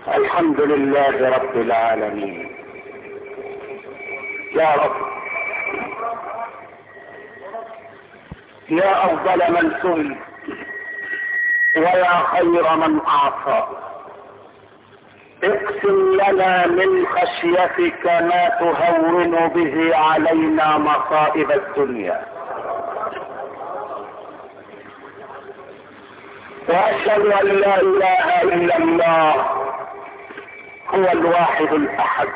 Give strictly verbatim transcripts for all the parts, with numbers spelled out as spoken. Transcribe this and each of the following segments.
الحمد لله رب العالمين. يا رب، يا افضل من سئل ويا خير من اعطى، اقسم لنا من خشيتك ما تهون به علينا مصائب الدنيا. واشهد ان لا اله الا الله هو الواحد الاحد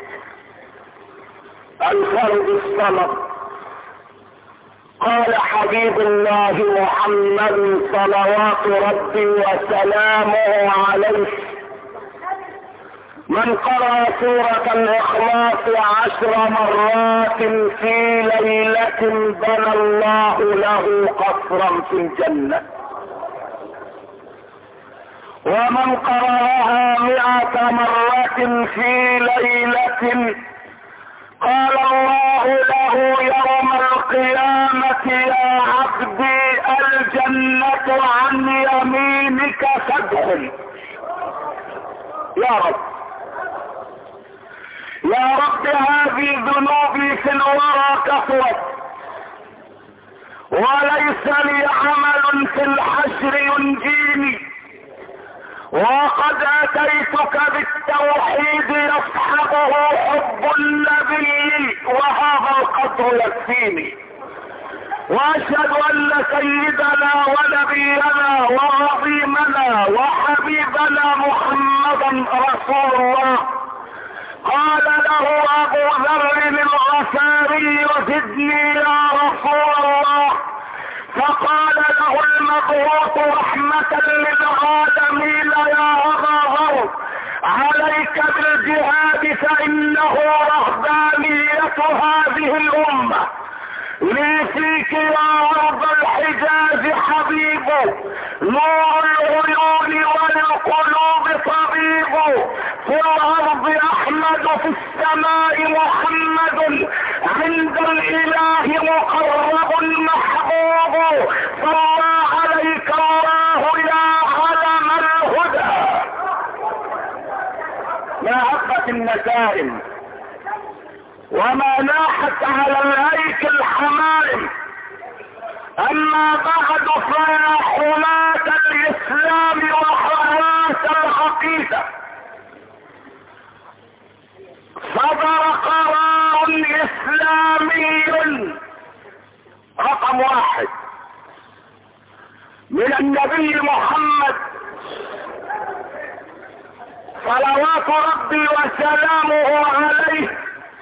الفرد الصمد. قال حبيب الله محمد صلوات ربي وسلامه عليه: من قرأ سورة الإخلاص عشر مرات في ليلة بنى الله له قصرا في الجنة، ومن قرأها مئة مرة في ليلة قال الله له يوم القيامة: يا عبدي الجنة عن يمينك فادخل. يا رب، يا رب، هذه ذنوبي في الورى كثرت، وليس لي عمل في الحشر ينجيني، وقد اتيتك بالتوحيد يصحبه حب النبي، وهذا القدر يكفيني. واشهد ان سيدنا ونبينا وعظيمنا وحبيبنا محمدا رسول الله قال له ابو ذر الغفاري: زدني يا رسول الله. فقال له المبعوث رحمة للعالمين: يا أبا ذر، عليك بالجهاد فإنه رهبانية هذه الأمة. لي فيك يا أرض الحجاز حبيب، نور العيون وللقلوب طبيب. في الأرض أحمد، في السماء محمد، عند الإله مقرب محبوب. صلى عليك الله يا علم الهدى. ما هبت النسائم وما ناحت على الهيك الحمائم. اما بعد، فيا حماة الاسلام وحراس العقيدة، صدر قرار اسلامي رقم واحد من النبي محمد صلوات ربي وسلامه عليه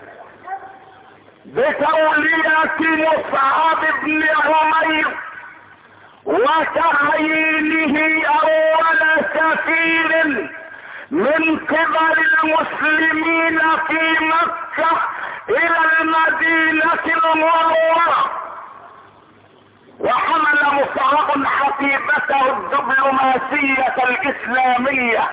بتولية مصعب بن عمير وتعيينه اول سفير من قبل المسلمين في مكة الى المدينة المنورة. وحمل مصعب حقيبته الدبلوماسية الاسلامية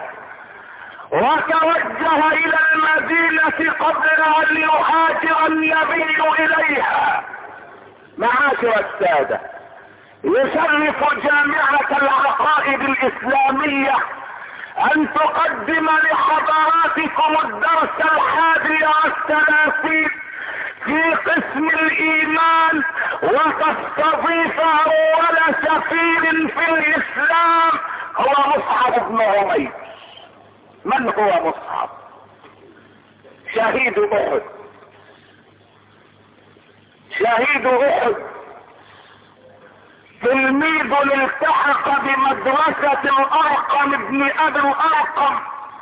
وتوجه الى المدينة قبل ان يهاجر النبي اليها. معاشر السادة، يشرف جامعة العقائد الاسلامية ان تقدم لحضراتكم الدرس الحادي والثلاثين في قسم الايمان، وتستضيف اول سفير في الاسلام هو مصعب بن عمير. من هو مصعب؟ شهيد احد، شهيد احد، تلميذ التحق بمدرسة الارقم بن ابي الارقم،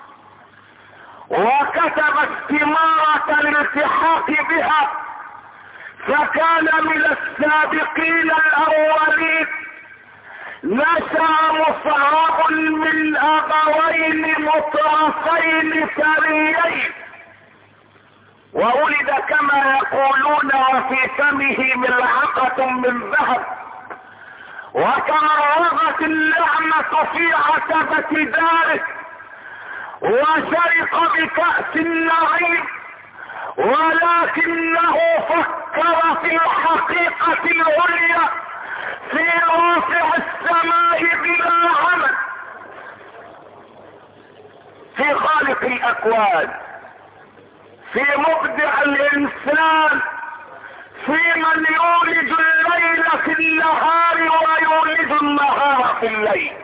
وكتب استمارة الالتحاق بها، فكان من السابقين الاولين. نشأ مصعب من ابوين مطرفين ثريين، وولد كما يقولون وفي فمه ملعقة من ذهب، وتمرغت النعمة في عتبة داره، وشرق بكأس النعيم، ولكنه فكر في الحقيقة العليا في رافع السماء بلا عمل. في خالق الاكوان، في مبدع الانسان، في من يولد الليل في النهار ويولد النهار في الليل.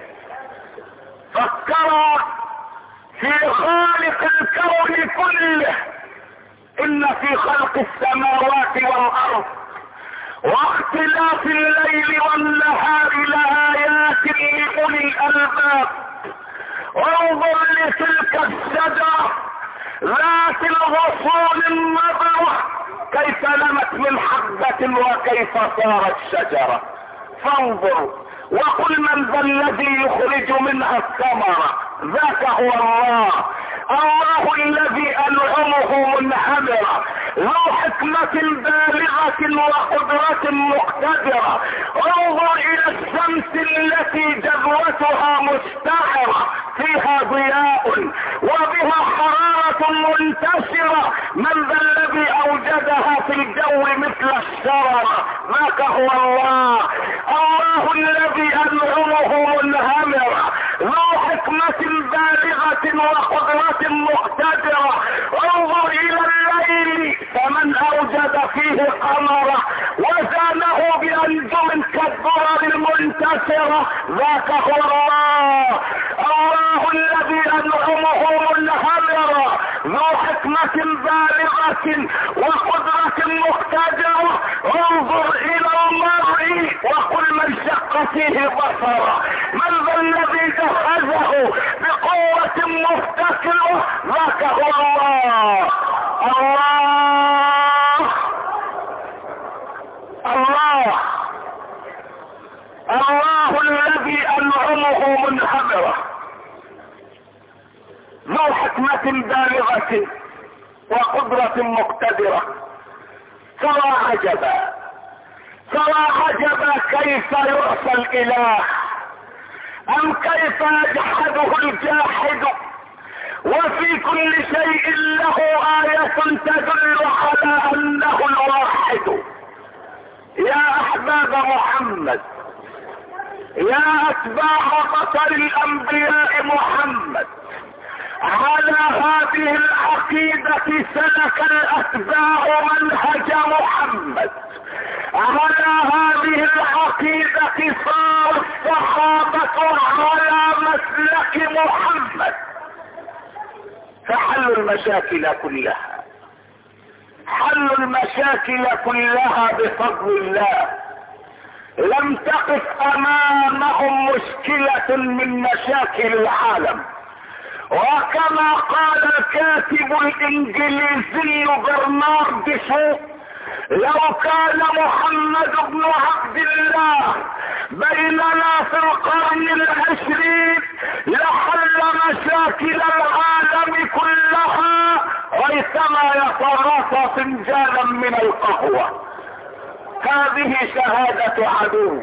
فكروا في خالق الكون كله. ان في خلق السماوات والارض واختلاف الليل والنهار لآيات لأولي الألباب. انظر لتلك الشجرة ذات الغصون النضرة كيف نمت من حبة وكيف صارت شجرة. فانظر وقل من ذا الذي يخرج منها الثمرة، ذاك هو الله. الله الذي أنعمه منهمرة ذو حكمة بالغة وقدرة مقتدرة. انظر إلى الشمس التي جذوتها مستعرة فيها ضياء وبها حرارة منتشرة. من ذا الذي أوجدها في الجو مثل الشررة، ذاك هو الله. الله الذي أنعمه منهمرة ذو حكمة بالغة وقدرة مقتدرة. انظر إلى الليل فمن أوجد فيه قمرا وزانه بأنجم كالدرر المنتشرة، ذاك هو الله. الله الذي أنعمه منهمرة ذو حكمة بالغة وقدرة مقتدرة. انظر إلى المرء وقل من شق فيه بصره، من ذا الذي جهزه بقوة مفتكرة، ذاك هو الله. الله الله الله الذي أنعمه منهمرة ذو حكمة بالغة وقدرة مقتدرة. ترى عجبا ترى عجبا كيف يعصى الإله، أم كيف يجحده الجاحد، وفي كل شيء له آية تدل على أنه الواحد. يا أحباب محمد، يا أتباع بطل الأنبياء محمد، على هذه العقيدة سلك الأتباع منهج محمد، على هذه العقيدة صار الصحابة على مسلك محمد. فحلوا المشاكل كلها، حلوا المشاكل كلها بفضل الله. لم تقف امامهم مشكلة من مشاكل العالم. وكما قال الكاتب الانجليزي برنارد شو، لو كان محمد بن عبد الله بيننا في القرن العشرين لحل مشاكل العالم كلها ريثما يتراصى فنجانا من القهوة. هذه شهادة عدو،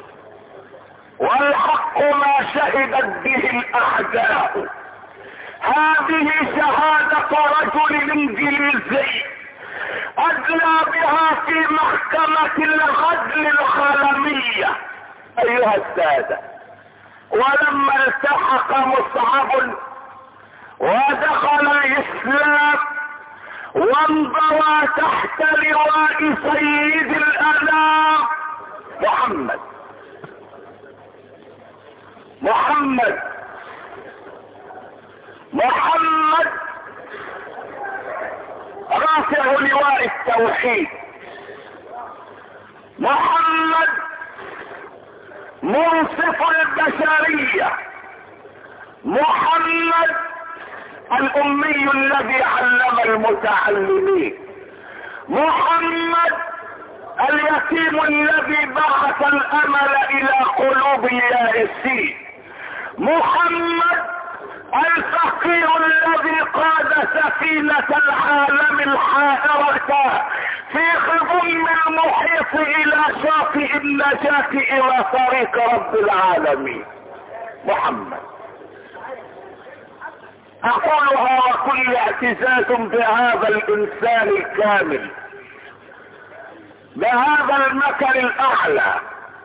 والحق ما شهدت به الأعداء. هذه شهادة رجل انجليزي أدلى بها في محكمة العدل العالمية. أيها السادة، ولما التحق مصعب ودخل الإسلام وانضوى تحت لواء سيد الأنام محمد محمد محمد رافع لواء التوحيد، محمد منصف البشرية، محمد الأمي الذي علم المتعلمين، محمد اليتيم الذي بعث الأمل إلى قلوب اليائسين، محمد الفقير الذي قاد سفينة العالم الحائرة في خضم المحيط إلى شاطئ النجاة إلى طريق رب العالمين محمد. أقولها وكل اعتزاز بهذا الإنسان الكامل، بهذا المثل الأعلى.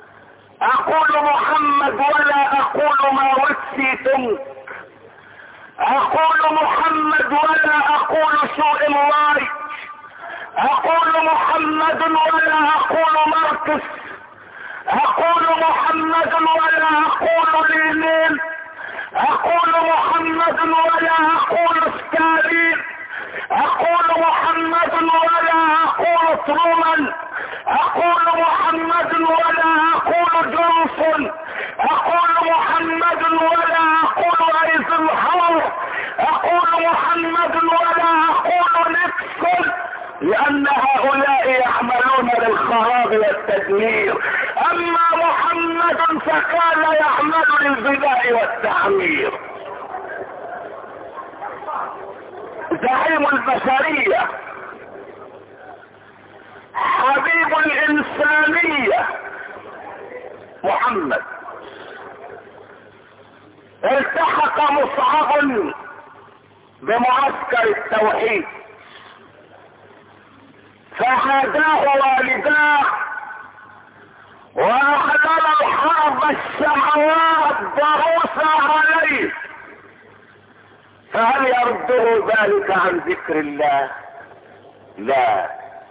أقول محمد ولا أقول ما وسيتم، اقول محمد ولا اقول سوء الله، اقول محمد ولا اقول ماركس، اقول محمد ولا اقول لينين، اقول محمد ولا اقول ستالين، اقول محمد ولا اقول ترومان، اقول محمد ولا اقول جونسون، اقول محمد ولا اقول ايزنهاور، اقول محمد ولا اقول نيكسون، لان هؤلاء يعملون للخراب والتدمير، اما محمد فكان يعمل للبناء والتعمير. زعيم البشرية، حبيب الانسانية محمد، التحق مصعب بمعسكر التوحيد فهداه والداه واحضر الحرب الشهوات ضروس عليه، فهل يرده ذلك عن ذكر الله؟ لا،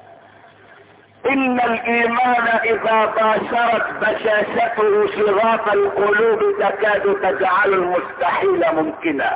ان الايمان اذا باشرت بشاشته شغاف القلوب تكاد تجعل المستحيل ممكنا،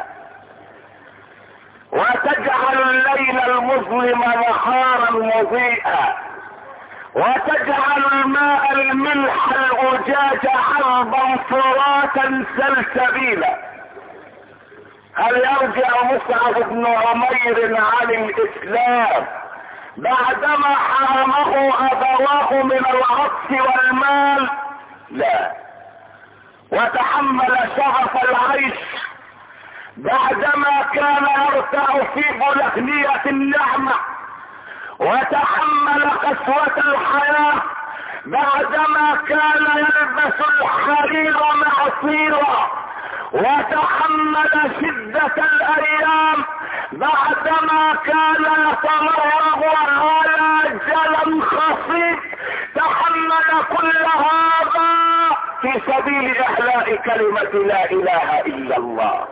وتجعل الليل المظلم نهارا مضيئا، وتجعل الماء الملح الأجاج عرضا فراتا سلسبيلا. هل يرجع مصعب بن عمير عن الإسلام بعدما حرمه أبواه من العطف والمال؟ لا. وتحمل شرف العيش بعدما كان يرتع في بلهنية النعمة، وتحمل قسوة الحياة بعدما كان يلبس الحرير معصيرا، وتحمل شدة الايام بعدما كان يتمرغ على جلم خصيب. تحمل كل هذا في سبيل احياء كلمة لا اله الا الله،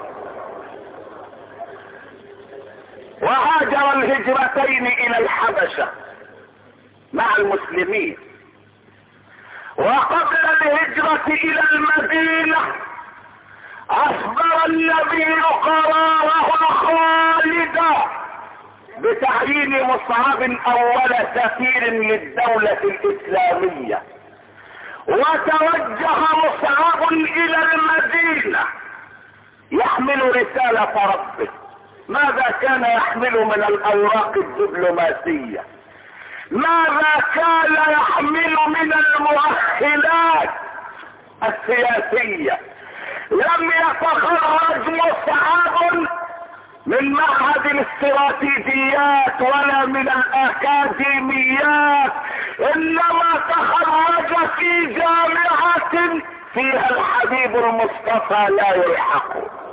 وهاجر الهجرتين الى الحبشة مع المسلمين، وقبل الهجرة الى المدينة اصدر النبي قراره الخالد بتعيين مصعب اول سفير للدولة الاسلامية، وتوجه مصعب الى المدينة يحمل رسالة ربه. ماذا كان يحمل من الاوراق الدبلوماسية؟ ماذا كان يحمل من المؤهلات السياسية؟ لم يتخرج مصعب من معهد الاستراتيجيات ولا من الاكاديميات، انما تخرج في جامعة فيها الحبيب المصطفى لا يلحق.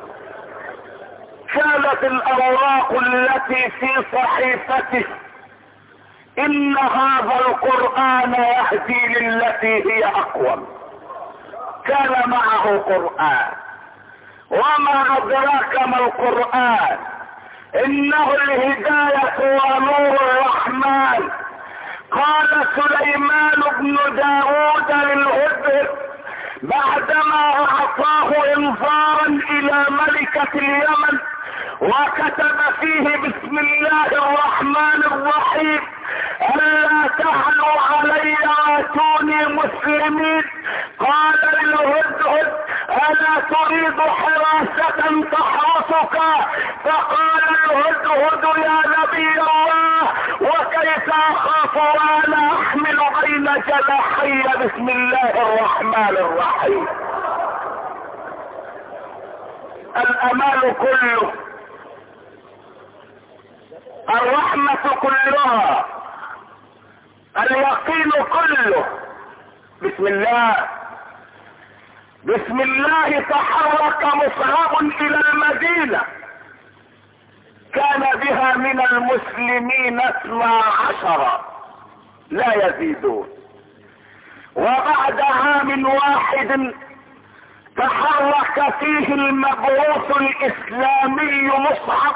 كانت الاوراق التي في صحيفته ان هذا القرآن يهدي للتي هي اقوم. كان معه قرآن، وما ادراك ما القرآن؟ انه الهداية ونور الرحمن. قال سليمان بن داود للهدهد بعدما اعطاه انذارا الى ملكة اليمن وكتب فيه بسم الله الرحمن الرحيم الا تعلوا علي واتوني مسلمين، قال للهدهد الا تريد حراسة تحرسك؟ فقال الهدهد يا نبي الله وكيف اخاف وانا احمل بين جناحي بسم الله الرحمن الرحيم. الامان كله، الرحمة كلها، اليقين كله بسم الله. بسم الله تحرك مصعب الى المدينة، كان بها من المسلمين اثنا عشر لا يزيدون، وبعد عام واحد تحرك فيه المبعوث الاسلامي مصعب،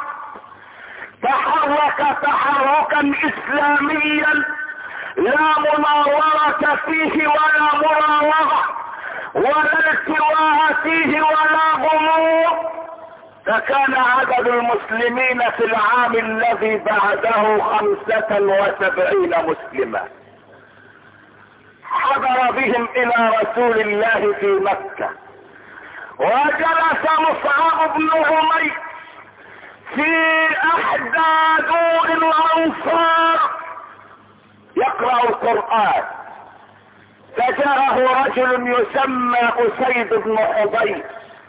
تحرك تحركا اسلاميا لا مناورة فيه ولا مراوغة ولا التواء فيه ولا غموض. فكان عدد المسلمين في العام الذي بعده خمسة وسبعين مسلما. حضر بهم الى رسول الله في مكة، وجلس مصعب بن عمير في احدى دور الانصار يقرأ القرآن، فجاءه رجل يسمى أسيد بن حضير،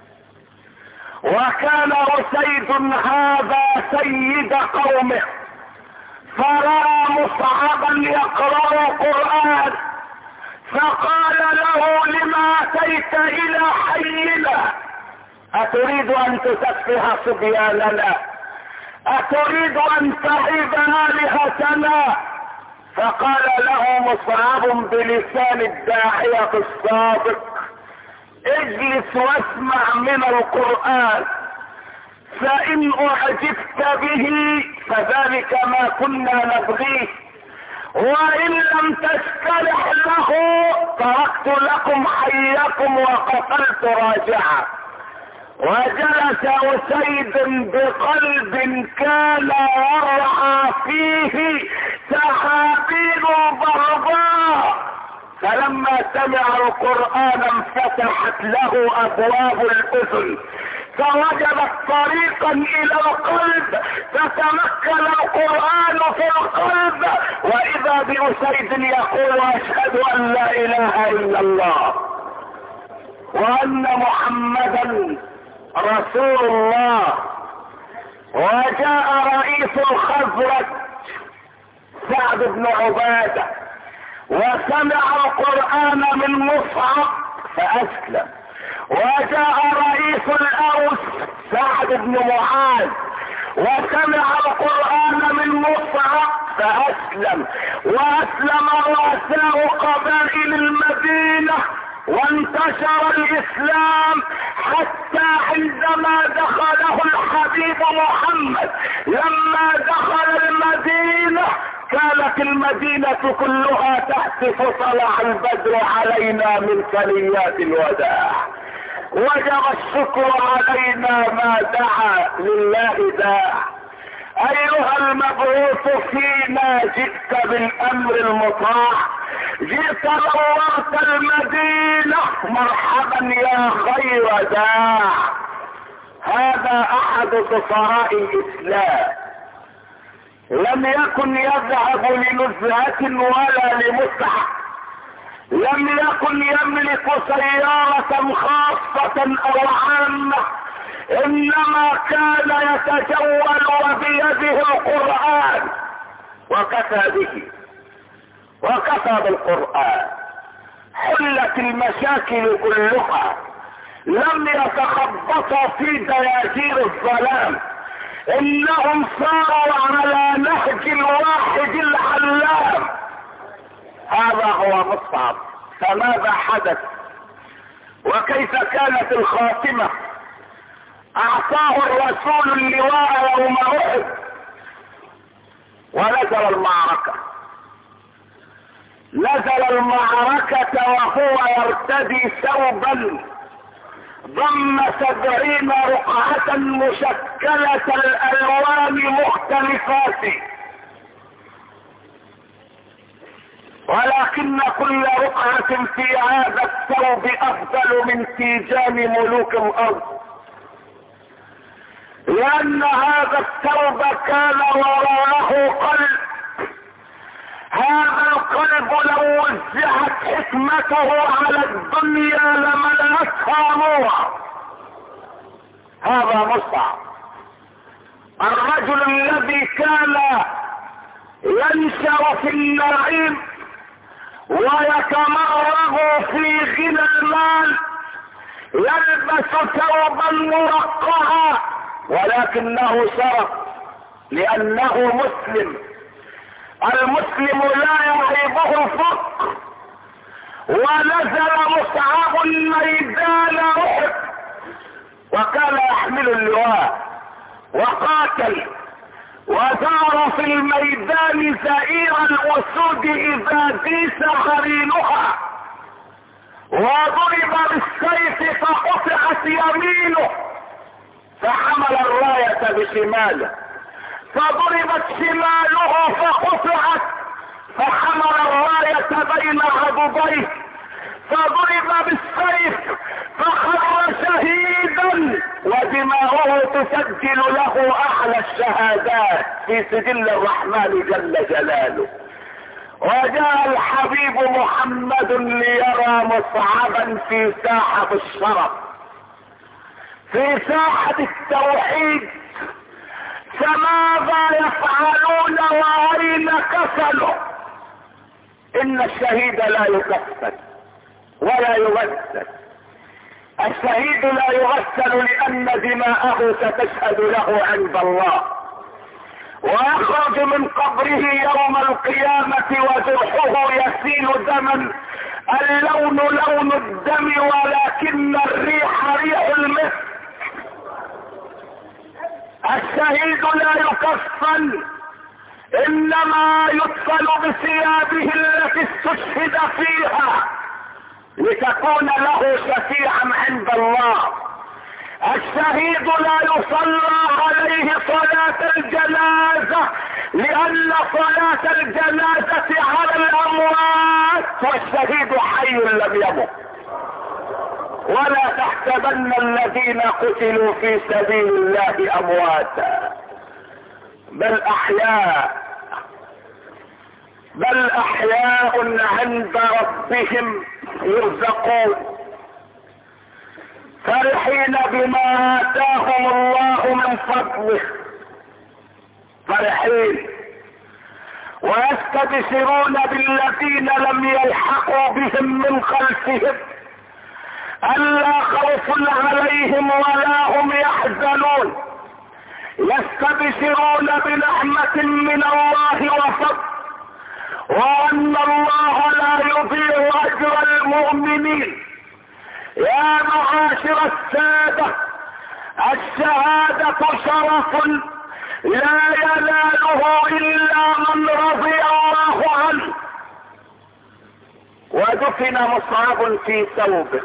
وكان أسيد هذا سيد قومه، فرأى مصعبا يقرأ القرآن فقال له: لما أتيت إلى حينا؟ أتريد أن تسفه صبياننا؟ أتريد أن تعيب آلهتنا؟ فقال له مصعب بلسان الداعية الصادق: اجلس واسمع من القرآن، فإن أعجبت به فذلك ما كنا نبغيه، وإن لم تسترح له تركت لكم حيكم وقتلت راجعا. وجلس أسيد بقلب كان يرعى فيه سحابين ضرباء، فلما سمع القرآن انفتحت له أبواب الأذن، فوجدت طريقا إلى القلب، فتمكن القرآن في القلب، وإذا بأسيد يقول: أشهد أن لا إله إلا الله وأن محمدا رسول الله. وجاء رئيس الخزرج سعد بن عبادة وسمع القرآن من مصعب فأسلم. وجاء رئيس الأوس سعد بن معاذ وسمع القرآن من مصعب فأسلم. وأسلم رؤساء قبائل المدينة وانتشر الاسلام، حتى عندما دخله الحبيب محمد لما دخل المدينة كانت المدينة كلها تهتف: طلع البدر علينا من ثنيات الوداع، وجب الشكر علينا ما دعا لله داع. ايها المبعوث فينا جئت بالامر المطاع، جئت نورت المدينة، مرحبا يا خير داع. هذا احد سفراء الاسلام، لم يكن يذهب لنزهة ولا لمتعة، لم يكن يملك سيارة خاصة او عامة، انما كان يتجول وبيده القرآن، وكفى به وكفى بالقرآن. حلت المشاكل كلها، لم يتخبطوا في دياجير الظلام، انهم صاروا على نهج الواحد العلام. هذا هو مصعب. فماذا حدث وكيف كانت الخاتمة؟ اعطاه الرسول اللواء يوم احد ونزل المعركة. نزل المعركة وهو يرتدي ثوبا ضم سبعين رقعة مشكلة الالوان مختلفات، ولكن كل رقعة في هذا الثوب افضل من تيجان ملوك الارض، لان هذا الثوب كان وراءه قلب. هذا القلب لو وزعت حكمته على الدنيا لملأتها نورا. هذا مصعب، الرجل الذي كان ينشأ في النعيم ويتمرغ في غنى المال، يلبس ثوبا مرقعا، ولكنه شرف لأنه مسلم. المسلم لا يعيبه الفقر ونزل مصعب ميدان احد وكان يحمل اللواء وقاتل وزار في الميدان زئير الاسود اذا ديس قرينها، وضرب بالسيف فقطعت يمينه فحمل الراية بشماله، فضربت شماله فقطعت فحمل الراية بين عضديه، فضرب بالسيف فخر شهيدا ودماؤه تسجل له اعلى الشهادات في سجل الرحمن جل جلاله. وجاء الحبيب محمد ليرى مصعبا في ساحة الشرف، في ساحة التوحيد، فماذا يفعلون واين كسلوا؟ ان الشهيد لا يكفن ولا يغسل، الشهيد لا يغسل لان دماءه ستشهد له عند الله، ويخرج من قبره يوم القيامة وجرحه يسيل دما، اللون لون الدم ولكن الريح ريح المسك. الشهيد لا يكفن، انما يدفن بثيابه التي استشهد فيها لتكون له شفيعا عند الله. الشهيد لا يصلى عليه صلاة الجنازة لان صلاة الجنازة على الاموات والشهيد حي لم يمت. ولا تحسبن الذين قتلوا في سبيل الله امواتا بل احياء بل احياء عند ربهم يرزقون فرحين بما آتاهم الله من فضله، فرحين ويستبشرون بالذين لم يلحقوا بهم من خلفهم ألا خوف عليهم ولا هم يحزنون، يستبشرون بنعمة من الله وفضل وأن الله لا يضيع أجر المؤمنين. يا معاشر السادة، الشهادة شرف لا يناله إلا من رضي الله عنه. ودفن مصعب في ثوبه،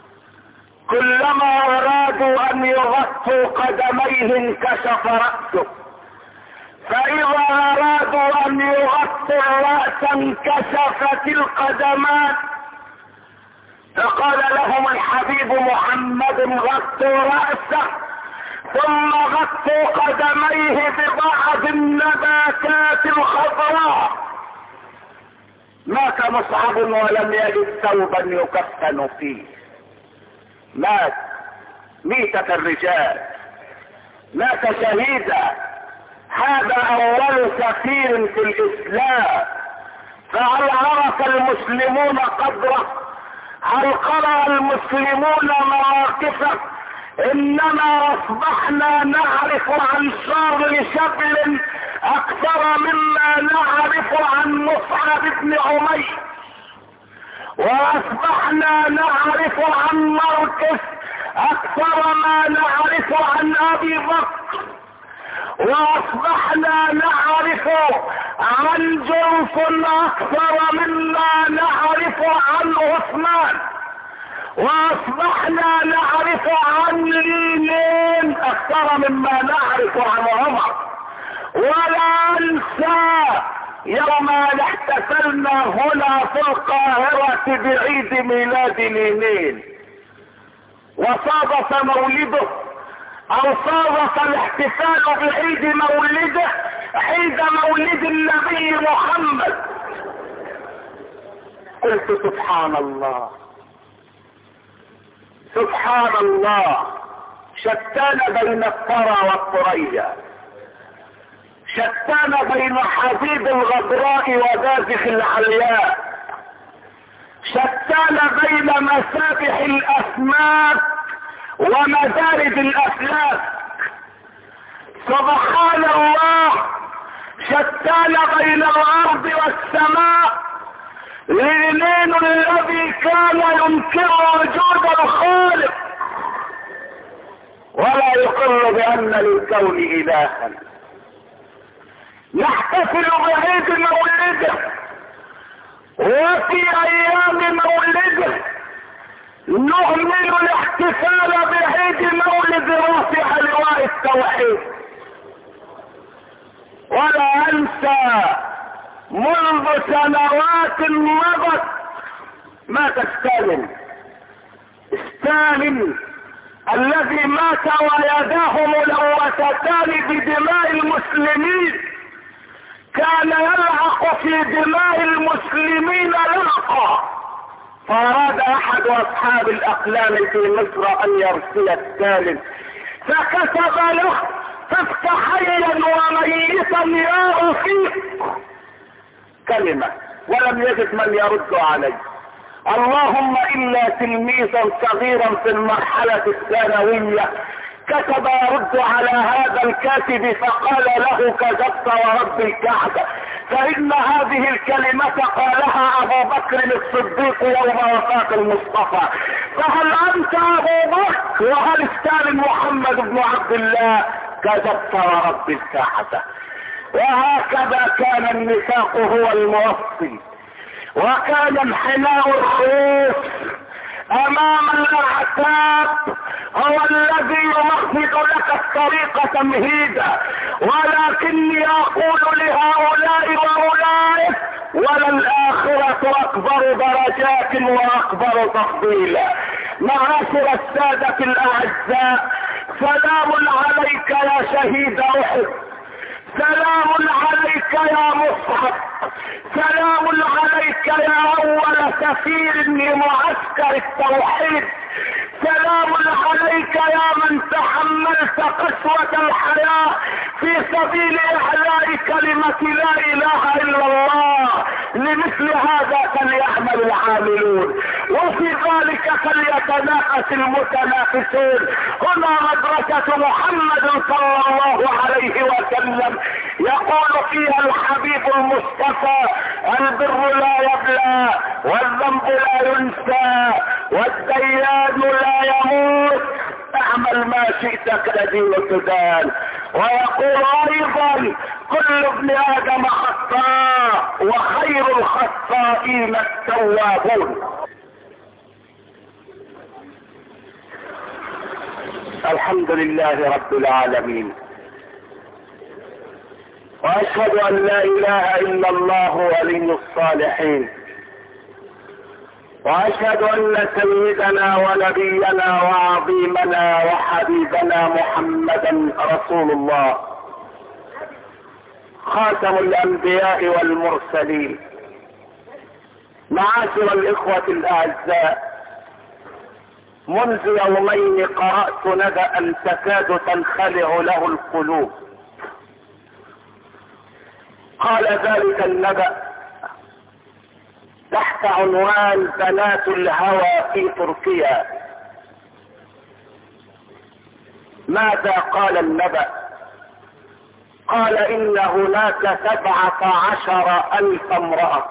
كلما أرادوا أن يغطوا قدميه انكشف رأسه، فإذا أرادوا أن يغطوا الرأس انكشفت القدمان، فقال لهم الحبيب محمد غطوا رأسه ثم غطوا قدميه ببعض النباتات الخضراء. مات مصعب ولم يجد ثوبا يكفن فيه، مات ميتة الرجال، مات شهيدا. هذا اول سفير في الاسلام، فهل عرف المسلمون قدره؟ هل قرأ المسلمون مواقفه؟ انما اصبحنا نعرف عن شر شبل اكثر مما نعرف عن مصعب بن عمير، واصبحنا نعرف عن مركز اكثر ما نعرف عن ابي بكر، واصبحنا نعرف عن جرف اكثر مما نعرف عن عثمان، واصبحنا نعرف عن لينين اكثر مما نعرف عن عمر. ولا انسى يوم ان احتفلنا هنا في القاهرة بعيد ميلاد لينين، وصادف مولده او صادف الاحتفال بعيد مولده عيد مولد النبي محمد. قلت سبحان الله سبحان الله، شتان بين الثرى والثريا، شتان بين حبيب الغبراء وبازخ العلياء، شتان بين مسابح الاسماك ومزارد الافلاك. سبحان الله، شتان بين الارض والسماء، لينين الذي كان ينكر وجود الخالق ولا يقر بأن للكون إلها. نحتفل بعيد مولده، وفي أيام مولده نهمل الاحتفال بعيد مولد رافع لواء التوحيد. ولا أنسى منذ سنوات مضت مات ستالين، ستالين الذي مات ويداه ملوثتان بدماء المسلمين، كان يلعق في دماء المسلمين لعقا، فأراد أحد أصحاب الأقلام في مصر أن يرسي ستالين، فكتب له: فافت حيا وميتا يا أخيك، كلمة ولم يجد من يرد عليه. اللهم إلا تلميذا صغيرا في المرحلة الثانوية كتب يرد على هذا الكاتب فقال له: كذبت ورب الكعبة، فإن هذه الكلمة قالها أبو بكر الصديق يوم وفاة المصطفى، فهل أنت أبو بكر وهل ستالين محمد بن عبد الله؟ كذبت ورب الكعبة. وهكذا كان النفاق هو الموصل، وكان انحناء الرؤوس امام الاعتاب هو الذي يمهد لك الطريق تمهيدا. ولكني اقول لهؤلاء واولئك: وللآخرة اكبر درجات واكبر تفضيلا. معاشر السادة الاعزاء، سلام عليك يا شهيد احد، سلام عليك يا مصعب، سلام عليك يا اول سفير لمعسكر التوحيد، سلام عليك يا من تحملت قسوة الحياة في سبيل اعلاء كلمة لا اله الا الله. لمثل هذا فليعمل العاملون، وفي ذلك فليتنافس المتنافسون. هنا مدرسة محمد صلى الله عليه وسلم يقول فيها الحبيب المصطفى: البر لا يبلى، والذنب لا ينسى، والديان لا يموت، اعمل ما شئت كدين تدان. ويقول ايضا: كل ابن ادم خطاء وخير الخطائين التوابون. الحمد لله رب العالمين، واشهد ان لا اله الا الله ولي الصالحين، واشهد ان سيدنا ونبينا وعظيمنا وحبيبنا محمدا رسول الله، خاتم الانبياء والمرسلين. معاشر الاخوة الاعزاء، منذ يومين قرأت نبأ تكاد تنخلع له القلوب. قال ذلك النبأ تحت عنوان: بنات الهوى في تركيا. ماذا قال النبأ؟ قال: إن هناك سبعة عشر ألف امرأة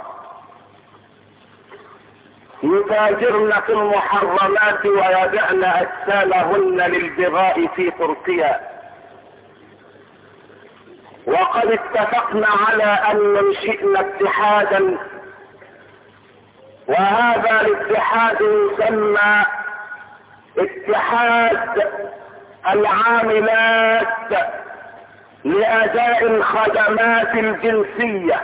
يتاجرن في المحرمات ويبيعن أجسامهن للبغاء في تركيا، وقد اتفقنا على أن ننشئنا اتحادا، وهذا الاتحاد يسمى اتحاد العاملات لأداء الخدمات الجنسية.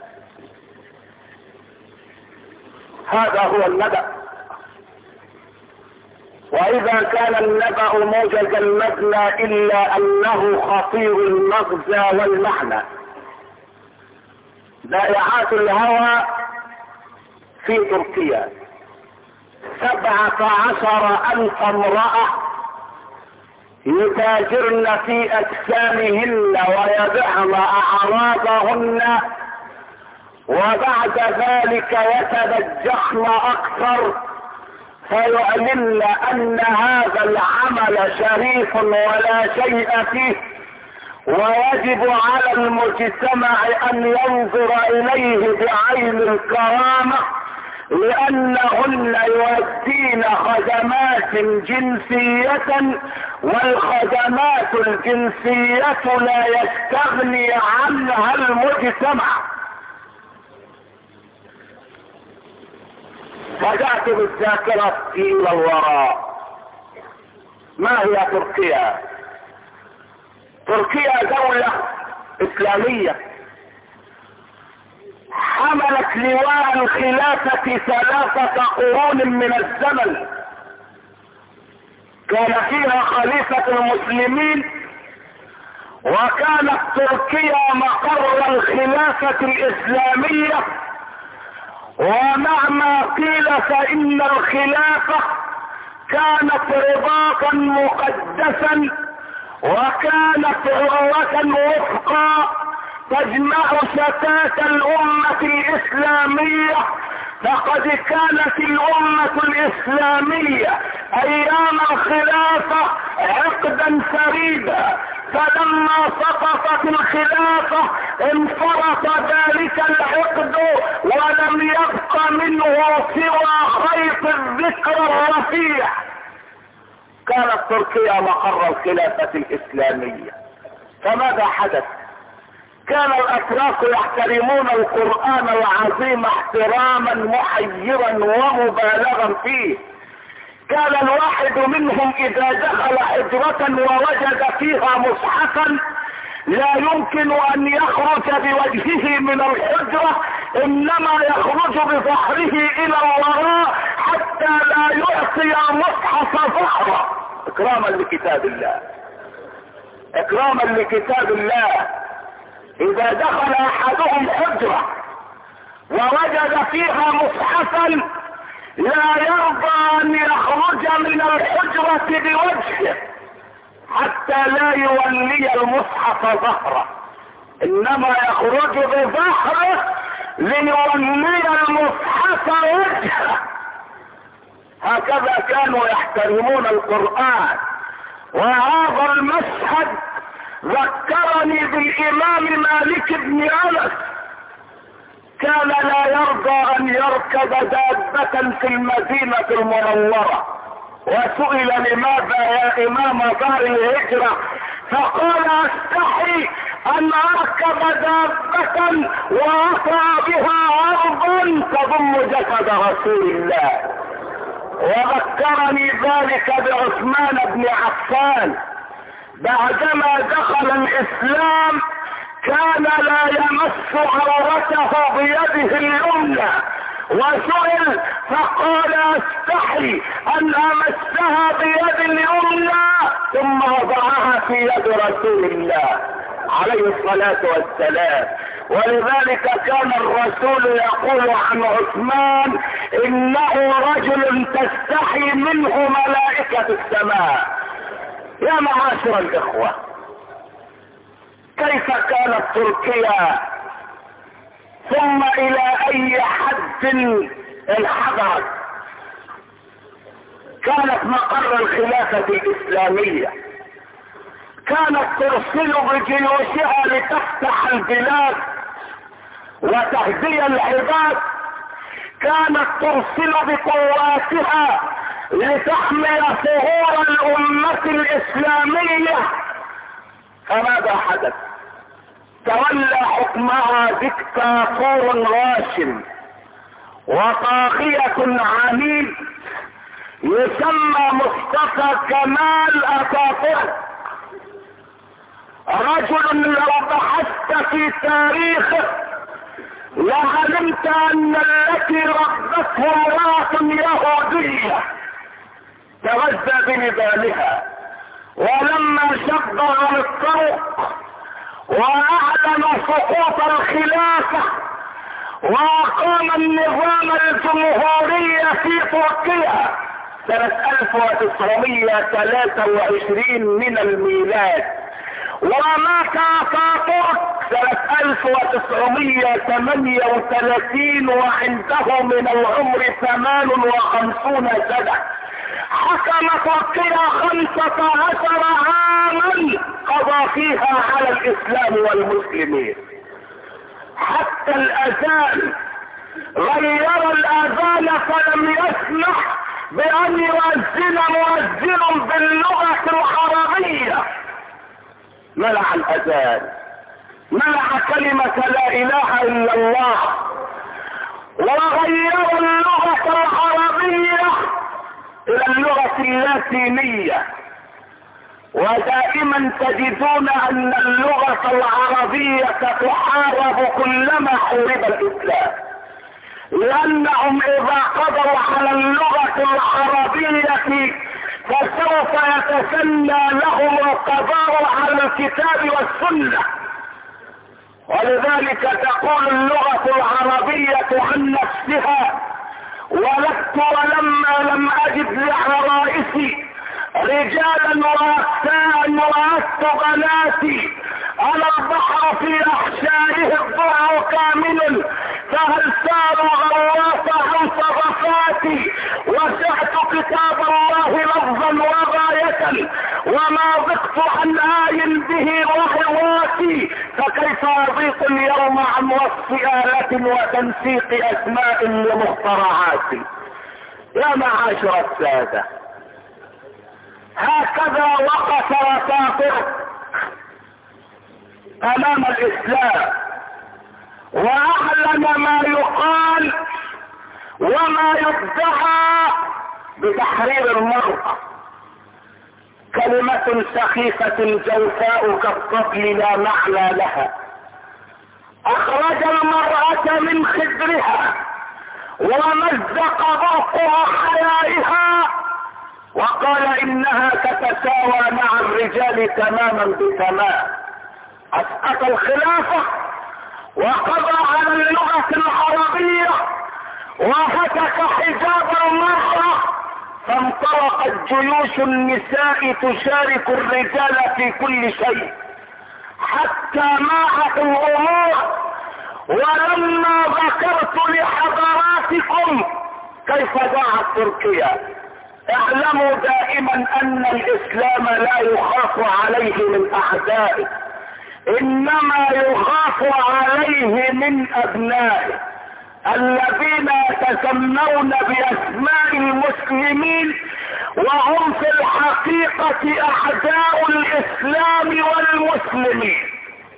هذا هو النبأ. واذا كان النبأ موجز المبنى الا انه خطير المغزى والمعنى. بائعات الهوى في تركيا سبعة عشر الف امرأة يتاجرن في اجسامهن ويبيعن اعراضهن، وبعد ذلك يتبجحن اكثر فيعلن ان هذا العمل شريف ولا شيء فيه، ويجب على المجتمع ان ينظر اليه بعين الكرامة لانهن يؤدين خدمات جنسية، والخدمات الجنسية لا يستغني عنها المجتمع. رجعت بالذاكرة الى الوراء. ما هي تركيا؟ تركيا دولة اسلامية حملت لواء الخلافة ثلاثة قرون من الزمن، كان فيها خليفة المسلمين، وكانت تركيا مقر الخلافة الاسلامية. ومهما قيل فإن الخلافة كانت رباطا مقدسا، وكانت عروة وثقى تجمع شتات الأمة الإسلامية. فقد كانت الأمة الإسلامية أيام الخلافة عقدا فريدا، فلما سقطت الخلافة انفرط ذلك العقد ولم يبق منه سوى خيط الذكر الرفيع. كانت تركيا مقر الخلافة الإسلامية. فماذا حدث؟ كان الأتراك يحترمون القرآن العظيم احتراما محيرا ومبالغا فيه. كان الواحد منهم إذا دخل حجرة ووجد فيها مصحفا لا يمكن أن يخرج بوجهه من الحجرة، إنما يخرج بظهره إلى الوراء حتى لا يعطي مصحف ظهره، إكراما لكتاب الله. إكراما لكتاب الله. إذا دخل أحدهم حجرة ووجد فيها مصحفا لا يرضى أن يخرج من الحجرة بوجهه حتى لا يولي المصحف ظهره، إنما يخرج بظهره ليولي المصحف وجهه. هكذا كانوا يحترمون القرآن. وهذا المشهد ذكرني بالإمام مالك بن أنس، كان لا يرضى أن يركب دابة في المدينة المنورة، وسئل لماذا يا إمام دار الهجرة؟ فقال استحي أن أركب دابة وأطع بها أرضا تضم جسد رسول الله. وذكرني ذلك بعثمان بن عفان، بعدما دخل الإسلام كان لا يمس عورته بيده اليمنى، وسئل فقال استحي ان امسها بيد اليمنى ثم وضعها في يد رسول الله عليه الصلاة والسلام. ولذلك كان الرسول يقول عن عثمان انه رجل تستحي منه ملائكة السماء. يا معاشر الاخوة، كيف كانت تركيا ثم الى اي حد انحدرت؟ كانت مقر الخلافة الاسلامية، كانت ترسل بجيوشها لتفتح البلاد وتهدي العباد، كانت ترسل بقواتها لتحمي ثغور الأمة الإسلامية. فماذا حدث؟ تولى حكمها دكتاتور غاشم وطاغية عنيد يسمى مصطفى كمال أتاتورك، رجل لو بحثت في تاريخه لعلمت ان التي ربته امرأة يهودية تغذى بنبالها، ولما شق عن الطرق واعلن سقوط الخلافة واقام النظام الجمهوري في تركيا سنة ألف وتسعمائة وثلاثة وعشرين من الميلاد، ومات أتاتورك سنة ألف وتسعمائة وثمانية وثلاثين وعنده من العمر ثمان وخمسون سنة. حكم تركيا خمسة عشر عاما قضى فيها على الإسلام والمسلمين. حتى الأذان غير الاذان فلم يسمح بان يؤذن مؤذن باللغة العربية، منع الاذان، منع كلمة لا اله الا الله، وغير اللغة العربية الى اللغة اللاتينية. ودائما تجدون ان اللغة العربية تحارب كلما حورب الاسلام، لانهم اذا قضوا على اللغة العربية فسوف يتسنى لهم القضاء على الكتاب والسنة. ولذلك تقول اللغة العربية عن نفسها: ولدت ولما لم اجد لعرائسي رجالا وأكساء وأست بناتي، أنا البحر في أحشائه الضرع كامل، فهل ساروا غواص عن صدفاتي، وسعت كتاب الله لفظا وغاية، وما ضقت عن آي به وهواتي، فكيف أضيق اليوم عن وصف آلة وتنسيق أسماء لمخترعات. يا معاشر السادة، هكذا وقف وساطر امام الاسلام واعلن ما يقال وما يدعى بتحرير المرأة، كلمة سخيفة جوفاء كالطبل لا معنى لها. اخرج المرأة من خدرها ومزق ضوءها حيائها، وقال انها تتساوى مع الرجال تماما بتمام. اسقط الخلافة وقضى على اللغة العربية وهتك حجاب المرأة، فانطلقت جيوش النساء تشارك الرجال في كل شيء حتى ماعت الامور. ولما ذكرت لحضراتكم كيف ضاعت تركيا، اعلموا دائما ان الاسلام لا يخاف عليه من اعدائه، انما يخاف عليه من ابنائه الذين يتسمون باسماء المسلمين، وهم في الحقيقة اعداء الاسلام والمسلمين.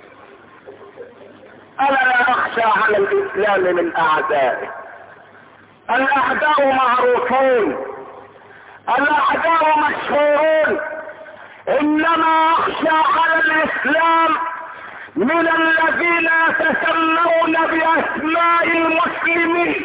انا لا اخشى على الاسلام من اعدائه، الاعداء معروفون، الاعداء مشهورون، انما اخشى على الاسلام من الذين يتسمون باسماء المسلمين.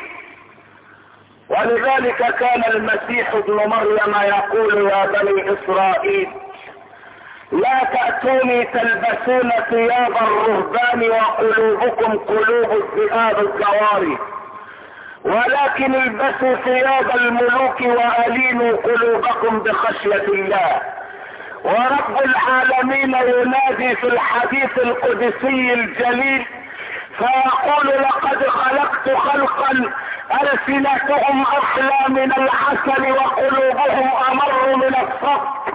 ولذلك كان المسيح ابن مريم يقول: يا بني اسرائيل لا تأتوني تلبسون ثياب الرهبان وقلوبكم قلوب الذئاب الزواري، ولكن البسوا ثياب الملوك والينوا قلوبكم بخشية الله. ورب العالمين ينادي في الحديث القدسي الجليل فيقول: لقد خلقت خلقا ألسنتهم احلى من العسل وقلوبهم امر من الصف.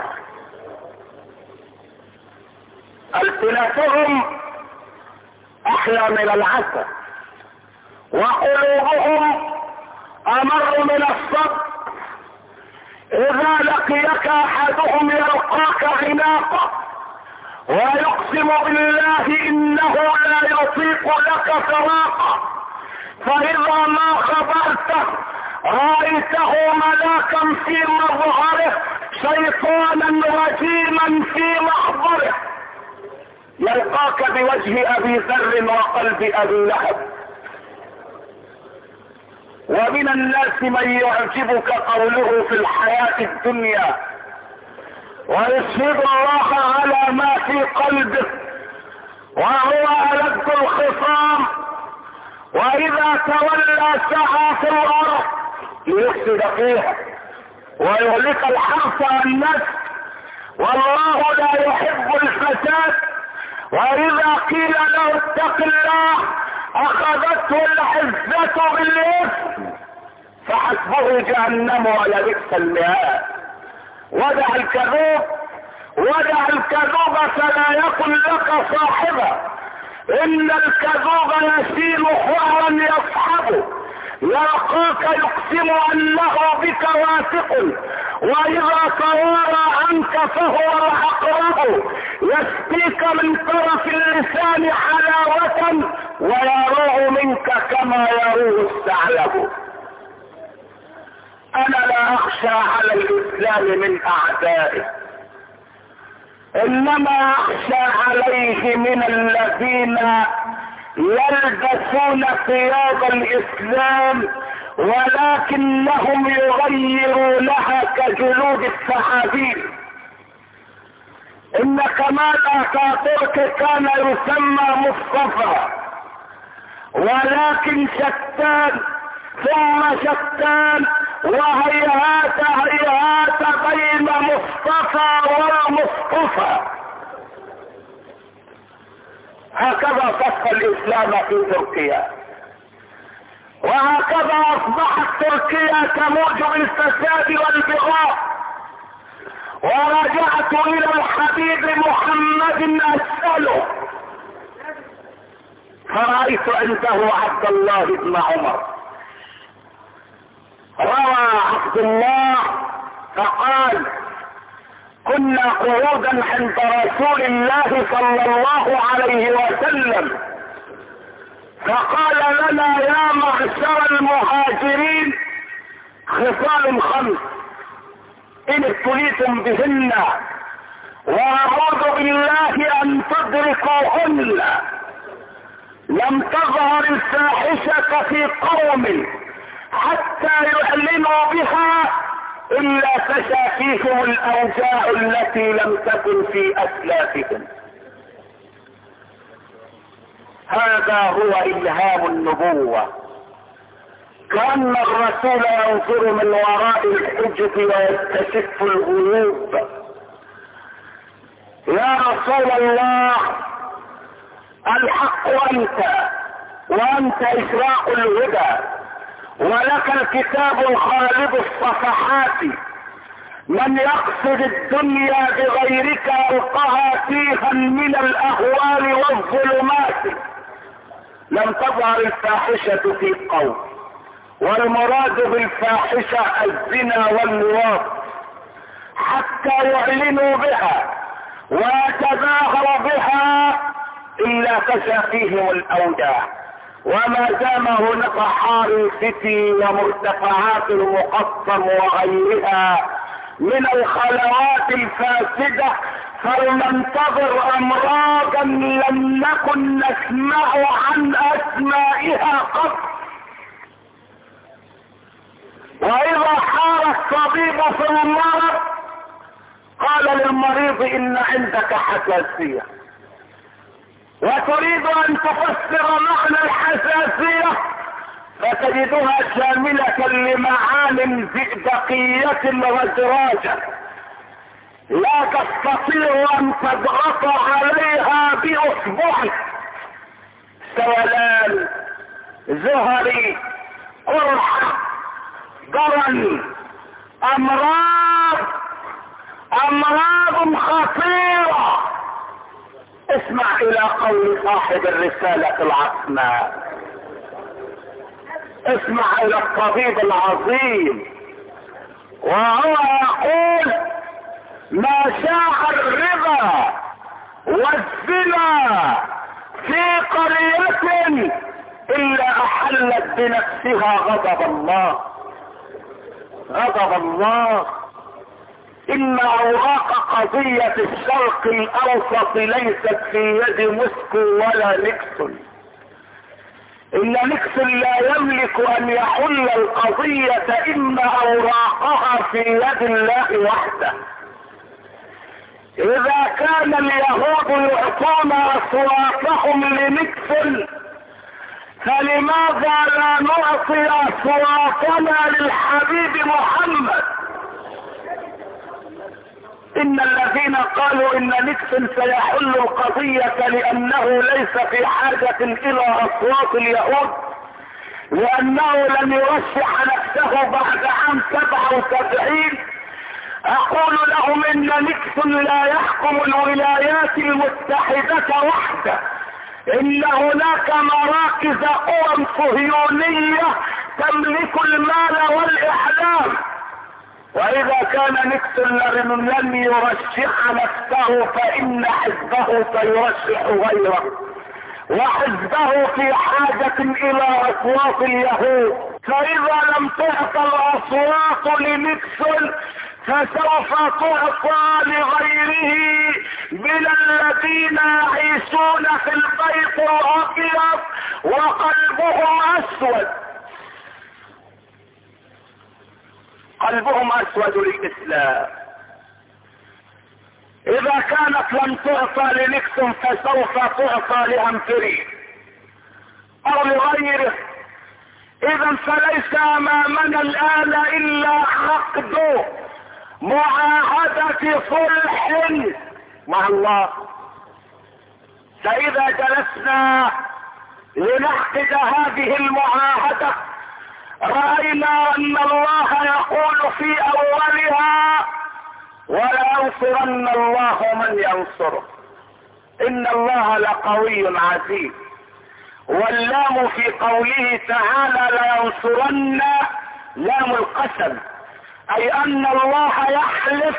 ألسنتهم احلى من العسل وقلوبهم امر من الصف. اذا لقيك احدهم يلقاك عناقا ويقسم بالله انه لا يطيق لك فراقا، فاذا ما خبرته رايته ملاكا في مظهره شيطانا رجيما في محضره، يلقاك بوجه ابي ذر وقلب ابي لهب. ومن الناس من يعجبك قوله في الحياة الدنيا ويشهد الله على ما في قلبه وهو ألد الخصام، وإذا تولى سعى في الأرض ليفسد فيها ويهلك الحرث والنسل، والله لا يحب الفساد. وإذا قيل له اتق الله اخذته العزة بالاثم فحسبه جهنم ولبئس المهاد. ودع الكذوب ودع الكذوب فلا يكن لك صاحبا، ان الكذوب يسيل حرا يصحبه، يلقاك يقسم انه بك واثق، واذا توارى عنك فهو الاقرب، يسقيك من طرف اللسان حلاوة ويروغ منك كما يروغ الثعلب. انا لا اخشى على الاسلام من اعدائه، انما اخشى عليه من الذين يلبسون ثياب الاسلام ولكنهم يغيرونها كجلود الثعابين. ان كمال اتاتورك كان يسمى مصطفى، ولكن شتان ثم شتان، وهيهات هيهات بين مصطفى والمصطفى. هكذا صف الاسلام في تركيا، وهكذا اصبحت تركيا تموج بالفساد والبغاء. ورجعت الى الحبيب محمد اساله، فرأيت عنده عبد الله بن عمر. روى عبد الله فقال: كنا قعودا عند رسول الله صلى الله عليه وسلم، فقال لنا: يا معشر المهاجرين، خصال خمس ان ابتليتم بهن واعوذ بالله ان تدركوهن. لم تظهر الفاحشة في قوم حتى يعلنوا بها الا فشى فيهم الاوجاع التي لم تكن في اسلافهم. هذا هو الهام النبوة. كأن الرسول ينظر من وراء الحجب ويستشف الغيوب. يا رسول الله، الحق انت، وانت اشراق الهدى، ولك الكتاب الخالد الصفحات. من يقصد الدنيا بغيرك يلقاها فيها من الاهوال والظلمات. لم تظهر الفاحشة في قوم، والمراد بالفاحشة الزنا واللواط، حتى يعلنوا بها ويتباهوا بها الا فشى فيهم الاوجاع. وما دام هناك حار سيتي ومرتفعات المقطم وغيرها من الخلوات الفاسدة، فلننتظر امراضا لم نكن نسمع عن اسمائها قط. واذا حار الطبيب في المرض قال للمريض: ان عندك حساسية، وتريد ان تفسر معنى الحساسية فتجدها شاملة لمعان زئبقية رجراجة لا تستطيع ان تضغط عليها باصبعك. سولان، زهري، قرحة، ضرن، امراض امراض خطيرة. اسمع الى قول صاحب الرسالة العصماء، اسمع الى الطبيب العظيم، وهو يقول: ما شاع الربا والزنا في قرية الا احلت بنفسها غضب الله. غضب الله. ان اوراق قضية الشرق الاوسط ليست في يد موسكو ولا نيكسون. ان نيكسون لا يملك ان يحل القضية، ان اوراقها في يد الله وحده. اذا كان اليهود يعطون اصواتهم لنيكسون، فلماذا لا نعطي اصواتنا للحبيب محمد؟ ان الذين قالوا ان نيكسون سيحل القضية لانه ليس في حاجة الى اصوات اليهود، لانه لم يرشح نفسه بعد عام سبعة وسبعين، اقول لهم ان نيكسون لا يحكم الولايات المتحدة وحده، ان هناك مراكز قوى صهيونية تملك المال والاعلام. واذا كان نيكسون لم يرشح نفسه فان حزبه سيرشح غيره، وحزبه في حاجة الى اصوات اليهود. فاذا لم تعطى الاصوات لنيكسون فسوف تعطى لغيره من الذين يعيشون في البيت الابيض وقلبهم اسود، قلبهم اسود للاسلام. اذا كانت لم تعطى لنيكسون فسوف تعطى لهمفري او لغيره. اذا فليس امامنا الان الا عقد معاهدة صلح مع الله. فاذا جلسنا لنعقد هذه المعاهدة رأينا ان الله يقول في اولها ولينصرن الله من ينصره، ان الله لقوي عزيز. واللام في قوله تعالى لينصرن لام القسم، اي ان الله يحلف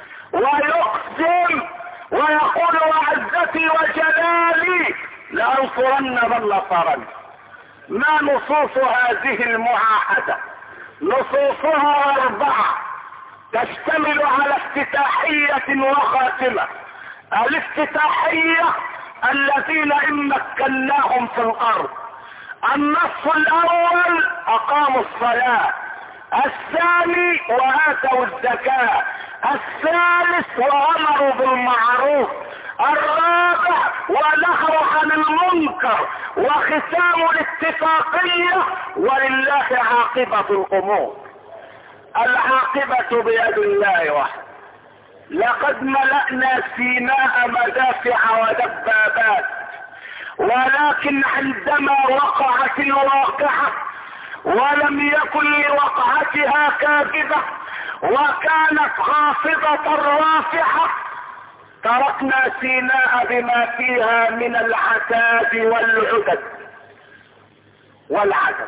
ويقسم ويقول وعزتي وجلالي لأنصرن من نصرني. ما نصوص هذه المعاهدة؟ نصوصها اربعة تشتمل على افتتاحية وخاتمة. الافتتاحية الذين ان مكناهم في الارض. النص الاول اقاموا الصلاة، الثاني واتوا الزكاة، الثالث وامروا بالمعروف، الرابع ونهوا عن المنكر، وختام الاتفاقية ولله عاقبة الامور. العاقبة بيد الله وحده. لقد ملأنا سيناء مدافع ودبابات، ولكن عندما وقعت الواقعة ولم يكن لوقعتها كاذبة وكانت خافضة رافعة تركنا سيناء بما فيها من العتاد والعدد والعدد.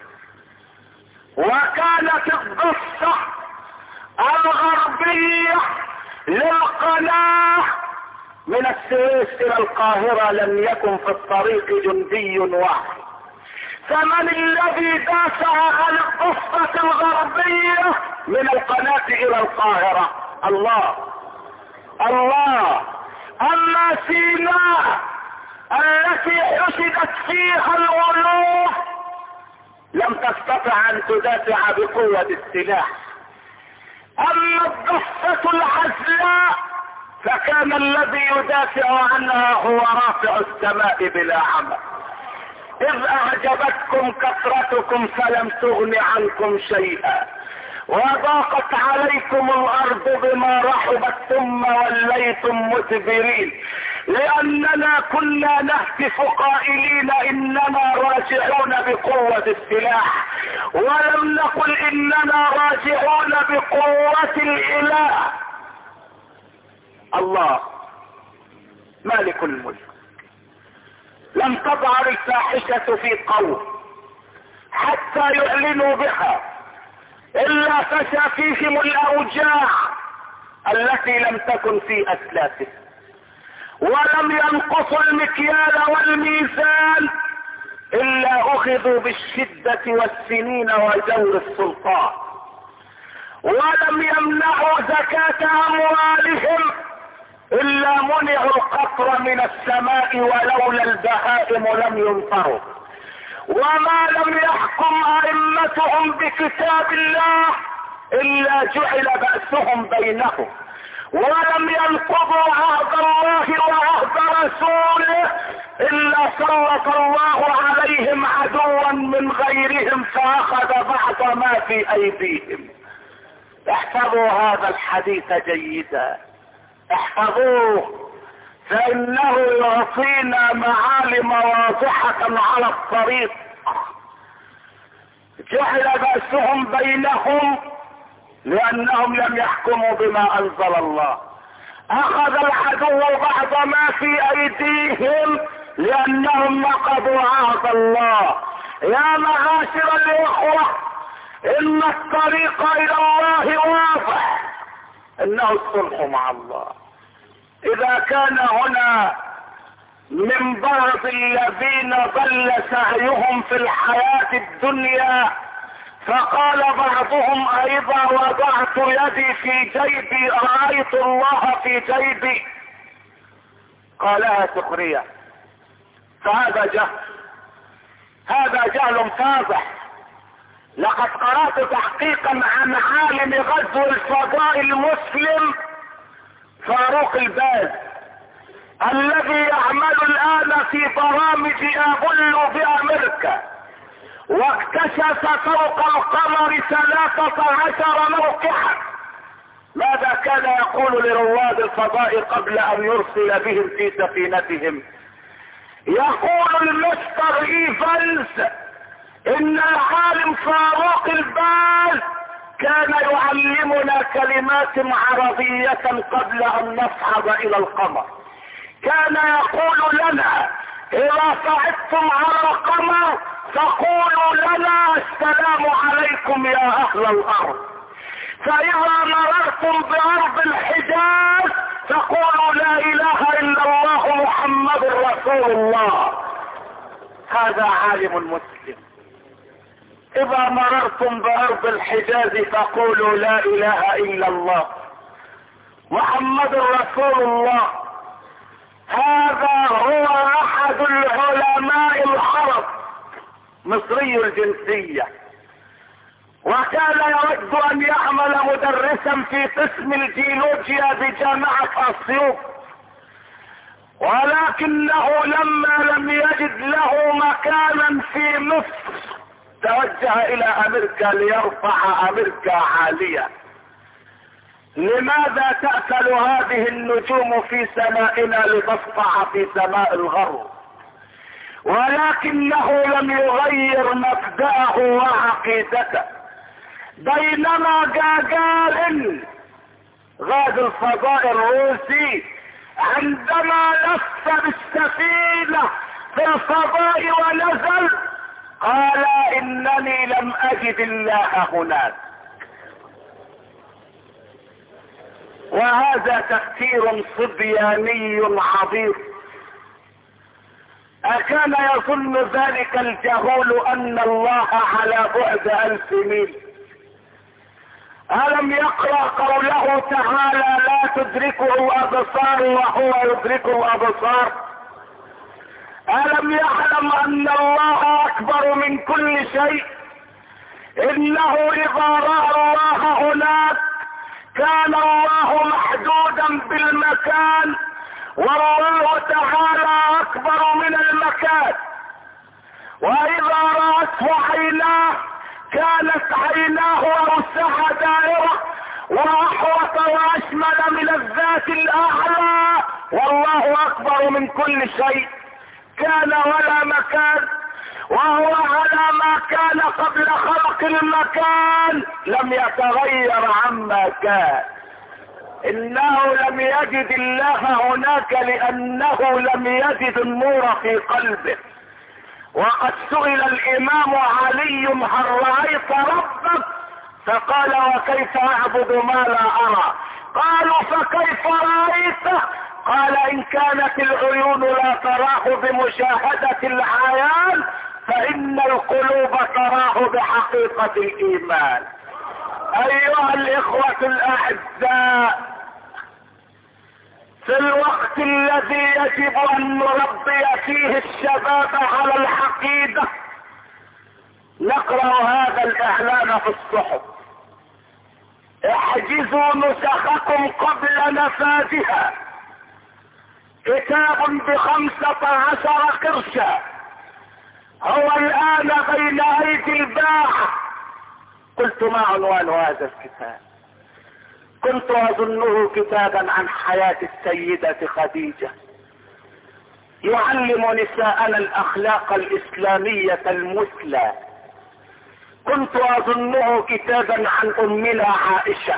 وكانت الضفة الغربية للقناة من السويس الى القاهرة لم يكن في الطريق جندي واحد. فمن الذي دافع عن الضفة الغربية من القناة الى القاهرة؟ الله الله. اما سيناء التي حشدت فيها الالوف لم تستطع ان تدافع بقوة السلاح. اما الضفة العزلاء فكان الذي يدافع عنها هو رافع السماء بلا عمل. اذ اعجبتكم كثرتكم فلم تغن عنكم شيئا وضاقت عليكم الارض بما رحبت ثم وليتم مدبرين، لاننا كنا نهتف قائلين اننا راجعون بقوة السلاح، ولم نقل اننا راجعون بقوة الاله. الله مالك الملك. لم تظهر الفاحشة في قوم حتى يعلنوا بها الا فشى فيهم الاوجاع التي لم تكن في اسلافهم، ولم ينقصوا المكيال والميزان الا اخذوا بالشدة والسنين وجور السلطان، ولم يمنعوا زكاة اموالهم الا منعوا القطر من السماء ولولا البهائم لم يمطروا، وما لم يحكم ائمتهم بكتاب الله الا جعل بأسهم بينهم، ولم ينقضوا عهد الله وعهد رسوله الا سلط الله عليهم عدوا من غيرهم فاخذ بعض ما في ايديهم. احفظوا هذا الحديث جيدا، احفظوه، فانه يعطينا معالم واضحة على الطريق. جعل بأسهم بينهم لانهم لم يحكموا بما انزل الله. اخذ العدو بعض ما في ايديهم لانهم نقضوا عهد الله. يا معاشر الاخوة، ان الطريق الى الله واضح، انه الصلح مع الله. اذا كان هنا من بعض الذين ضل سعيهم في الحياة الدنيا فقال بعضهم ايضا وضعت يدي في جيبي رأيت الله في جيبي، قالها سخرية، فهذا جهل، هذا جهل فاضح. لقد قرأت تحقيقا عن عالم غزو الفضاء المسلم فاروق الباز الذي يعمل الآن في برامج أبولو بأمريكا، واكتشف فوق القمر ثلاثة عشر موقعا. ماذا كان يقول لرواد الفضاء قبل أن يرسل بهم في سفينتهم؟ يقول المستر ايفنز ان العالم فاروق الباز كان يعلمنا كلمات عربية قبل ان نصعد الى القمر. كان يقول لنا اذا صعدتم على القمر فقولوا لنا السلام عليكم يا اهل الارض، فاذا مررتم بارض الحجاز فقولوا لا اله الا الله محمد رسول الله. هذا عالم مسلم. اذا مررتم بارض الحجاز فقولوا لا اله الا الله محمد رسول الله. هذا هو احد العلماء العرب، مصري الجنسية، وكان يود ان يعمل مدرسا في قسم الجيولوجيا بجامعة اسيوط، ولكنه لما لم يجد له مكانا في مصر توجه الى امريكا ليرفع امريكا عالية. لماذا تأكل هذه النجوم في سمائنا لتصفع في سماء الغرب؟ ولكنه لم يغير مبدأه وعقيدته. بينما جاجارين غاز الفضاء الروسي عندما لف بالسفينة في الفضاء ونزل قال انني لم اجد الله هناك. وهذا تفكير صبياني عظيم. اكان يظن ذلك الجهول ان الله على بعد الف ميل؟ الم يقرأ قوله تعالى لا تدركه الابصار وهو يدرك الابصار؟ الم يعلم ان الله اكبر من كل شيء؟ انه اذا رأى الله هناك كان الله محدودا بالمكان، والله تعالى اكبر من المكان. واذا رأته عيناه كانت عيناه اوسع دائرة واحوط واشمل من الذات الاعلى، والله اكبر من كل شيء. كان ولا مكان، وهو على ما كان قبل خلق المكان، لم يتغير عما كان. انه لم يجد الله هناك لانه لم يجد النور في قلبه. وقد سئل الامام علي هل رأيت ربك؟ فقال وكيف اعبد ما لا ارى؟ قالوا فكيف رأيته؟ قال ان كانت العيون لا تراه بمشاهدة العيان فان القلوب تراه بحقيقة الايمان. ايها الاخوة الاعزاء، في الوقت الذي يجب ان نربي فيه الشباب على العقيدة نقرأ هذا الاعلان في الصحف: احجزوا نسخكم قبل نفاذها، كتاب بخمسة عشر قرشا هو الان بين ايدي الباعة. قلت ما عنوان هذا الكتاب؟ كنت اظنه كتابا عن حياة السيدة خديجة، يعلم نساءنا الاخلاق الاسلامية المثلى. كنت اظنه كتابا عن امنا عائشة،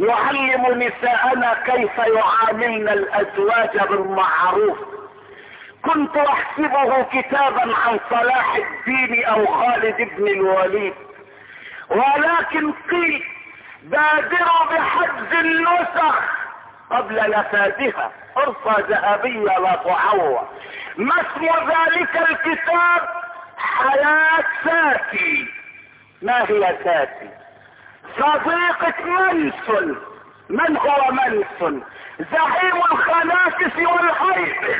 يعلم نساءنا كيف يعاملن الازواج بالمعروف. كنت احسبه كتابا عن صلاح الدين او خالد بن الوليد، ولكن قيل بادروا بحجز النسخ قبل نفاذها، فرصة ذهبية لا تعوض. ما اسم ذلك الكتاب؟ حياة ساتي. ما هي ساتي؟ صديقة منسون. من هو منسون؟ زعيم الخنافس والهيبة.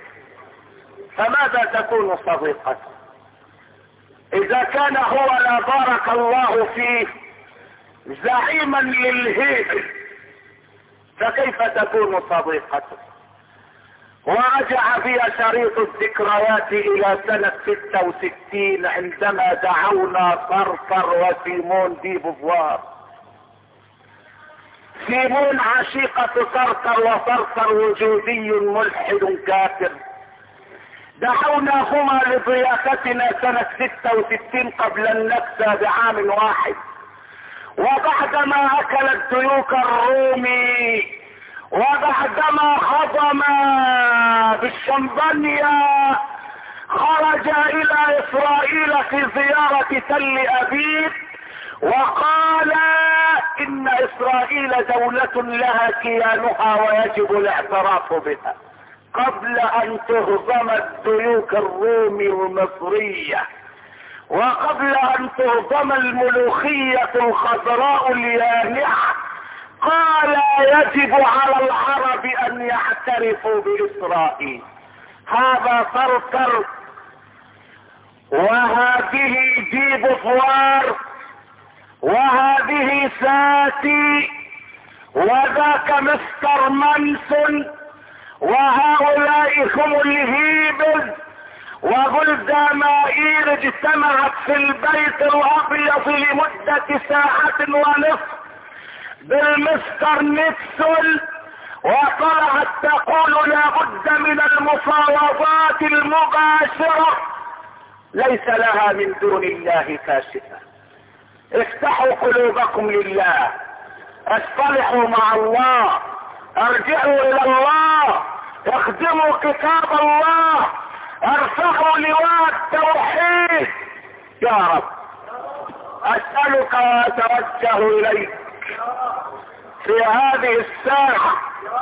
فماذا تكون صديقته؟ اذا كان هو لا بارك الله فيه زعيما للهيبة، فكيف تكون صديقته؟ ورجع بي شريط الذكريات الى سنة ستة وستين عندما دعونا صرصر وسيمون دي بوفوار. سيمون عشيقة صرصر، وصرصر وجودي ملحد كافر. دعوناهما لضيافتنا سنة ستة وستين قبل النكسة بعام واحد، وبعدما اكل الديوك الرومي وبعدما هضم بالشمبانيا خرج الى اسرائيل في زيارة تل ابيب، وقال ان اسرائيل دولة لها كيانها ويجب الاعتراف بها قبل ان تهضم الديوك الرومي المصرية، وقبل ان تهضم الملوخية الخضراء اليانعة. قال يجب على العرب ان يعترفوا باسرائيل. هذا صرصر وهذه دي بوفوار وهذه ساتي وذاك مستر منسون، وهؤلاء هم الهيبز. وغلدا مائير اجتمعت في البيت الابيض لمدة ساعة ونصف بالمستر نيكسون، وطلعت تقول لابد من المفاوضات المباشرة ليس لها من دون الله كاشفة. افتحوا قلوبكم لله، اصطلحوا مع الله، ارجعوا الى الله، اخدموا كتاب الله، ارفعوا لواء التوحيد. يا رب اسألك واتوجه اليك في هذه الساعة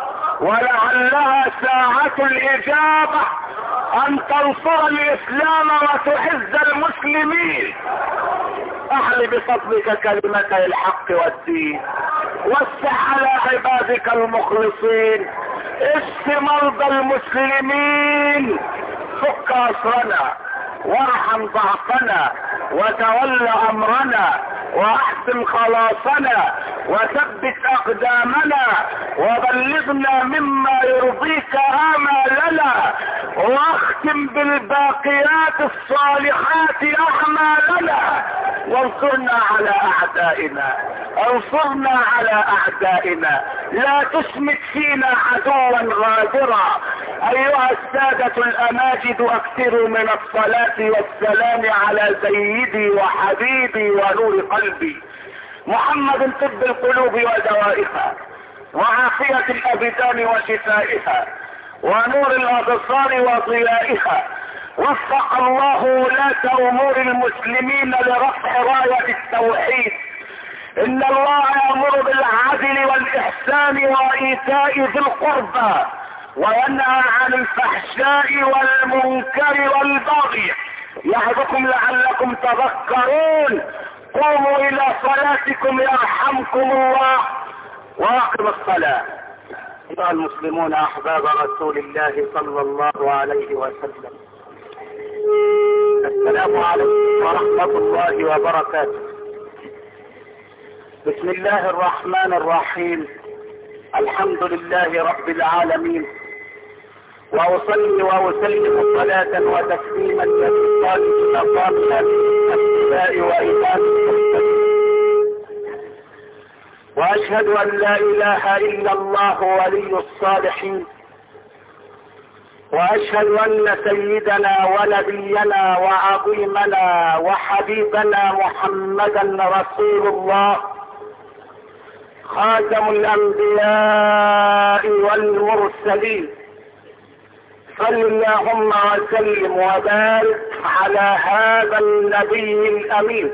ولعلها ساعة الاجابة ان تنصر الاسلام وتعز المسلمين. احل بفضلك كلمتي الحق والدين، وسع على عبادك المخلصين، اشف مرضى المسلمين، فك اسرنا وارحم ضعفنا وتول امرنا واحسن خلاصنا وثبت اقدامنا وبلغنا مما يرضيك امالنا، واختم بالباقيات الصالحات اعمالنا، وانصرنا على اعدائنا، انصرنا على اعدائنا، لا تشمت فينا عدوا غادرا. ايها السادة الاماجد اكثروا من الصلاة والسلام على سيدي وحبيبي ونور قلبي محمد، طب القلوب ودوائها وعافية الابدان وشفائها ونور الابصار وضيائها. وفق الله ولاة امور المسلمين لرفع راية التوحيد. ان الله يأمر بالعدل والاحسان وايتاء ذي القربى وينهى عن الفحشاء والمنكر والبغي يعظكم لعلكم تذكرون. قوموا الى صلاتكم يرحمكم الله واقم الصلاة. ايها المسلمون احباب رسول الله صلى الله عليه وسلم، السلام عليكم ورحمة الله وبركاته. بسم الله الرحمن الرحيم، الحمد لله رب العالمين، واصلي واسلم صلاة وتسليما للصادق الأصابع الاتباع وإيمان المرسلين، واشهد ان لا اله الا الله ولي الصالحين، واشهد ان سيدنا ونبينا وعظيمنا وحبيبنا محمدا رسول الله خاتم الانبياء والمرسلين، صل اللهم وسلم وبارك على هذا النبي الامين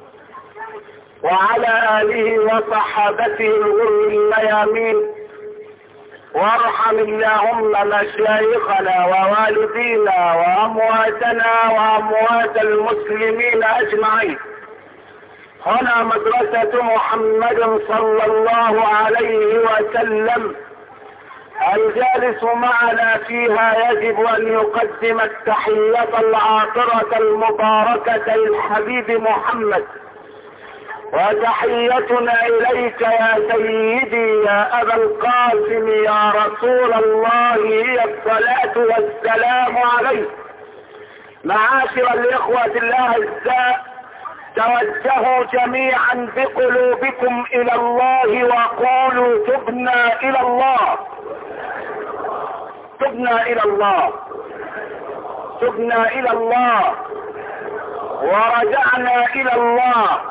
وعلى اله وصحابته الغر الميامين، وارحم اللهم مشايخنا ووالدينا وامواتنا واموات المسلمين اجمعين. هنا مدرسة محمد صلى الله عليه وسلم، الجالس معنا فيها يجب ان يقدم التحية العاطرة المباركة للحبيب محمد، وتحيتنا اليك يا سيدي يا ابا القاسم يا رسول الله هي الصلاة والسلام عليك. معاشر الاخوة الاعزاء، توجهوا جميعا بقلوبكم الى الله وقولوا تبنا الى الله، تبنا الى الله، تبنا الى الله، ورجعنا الى الله،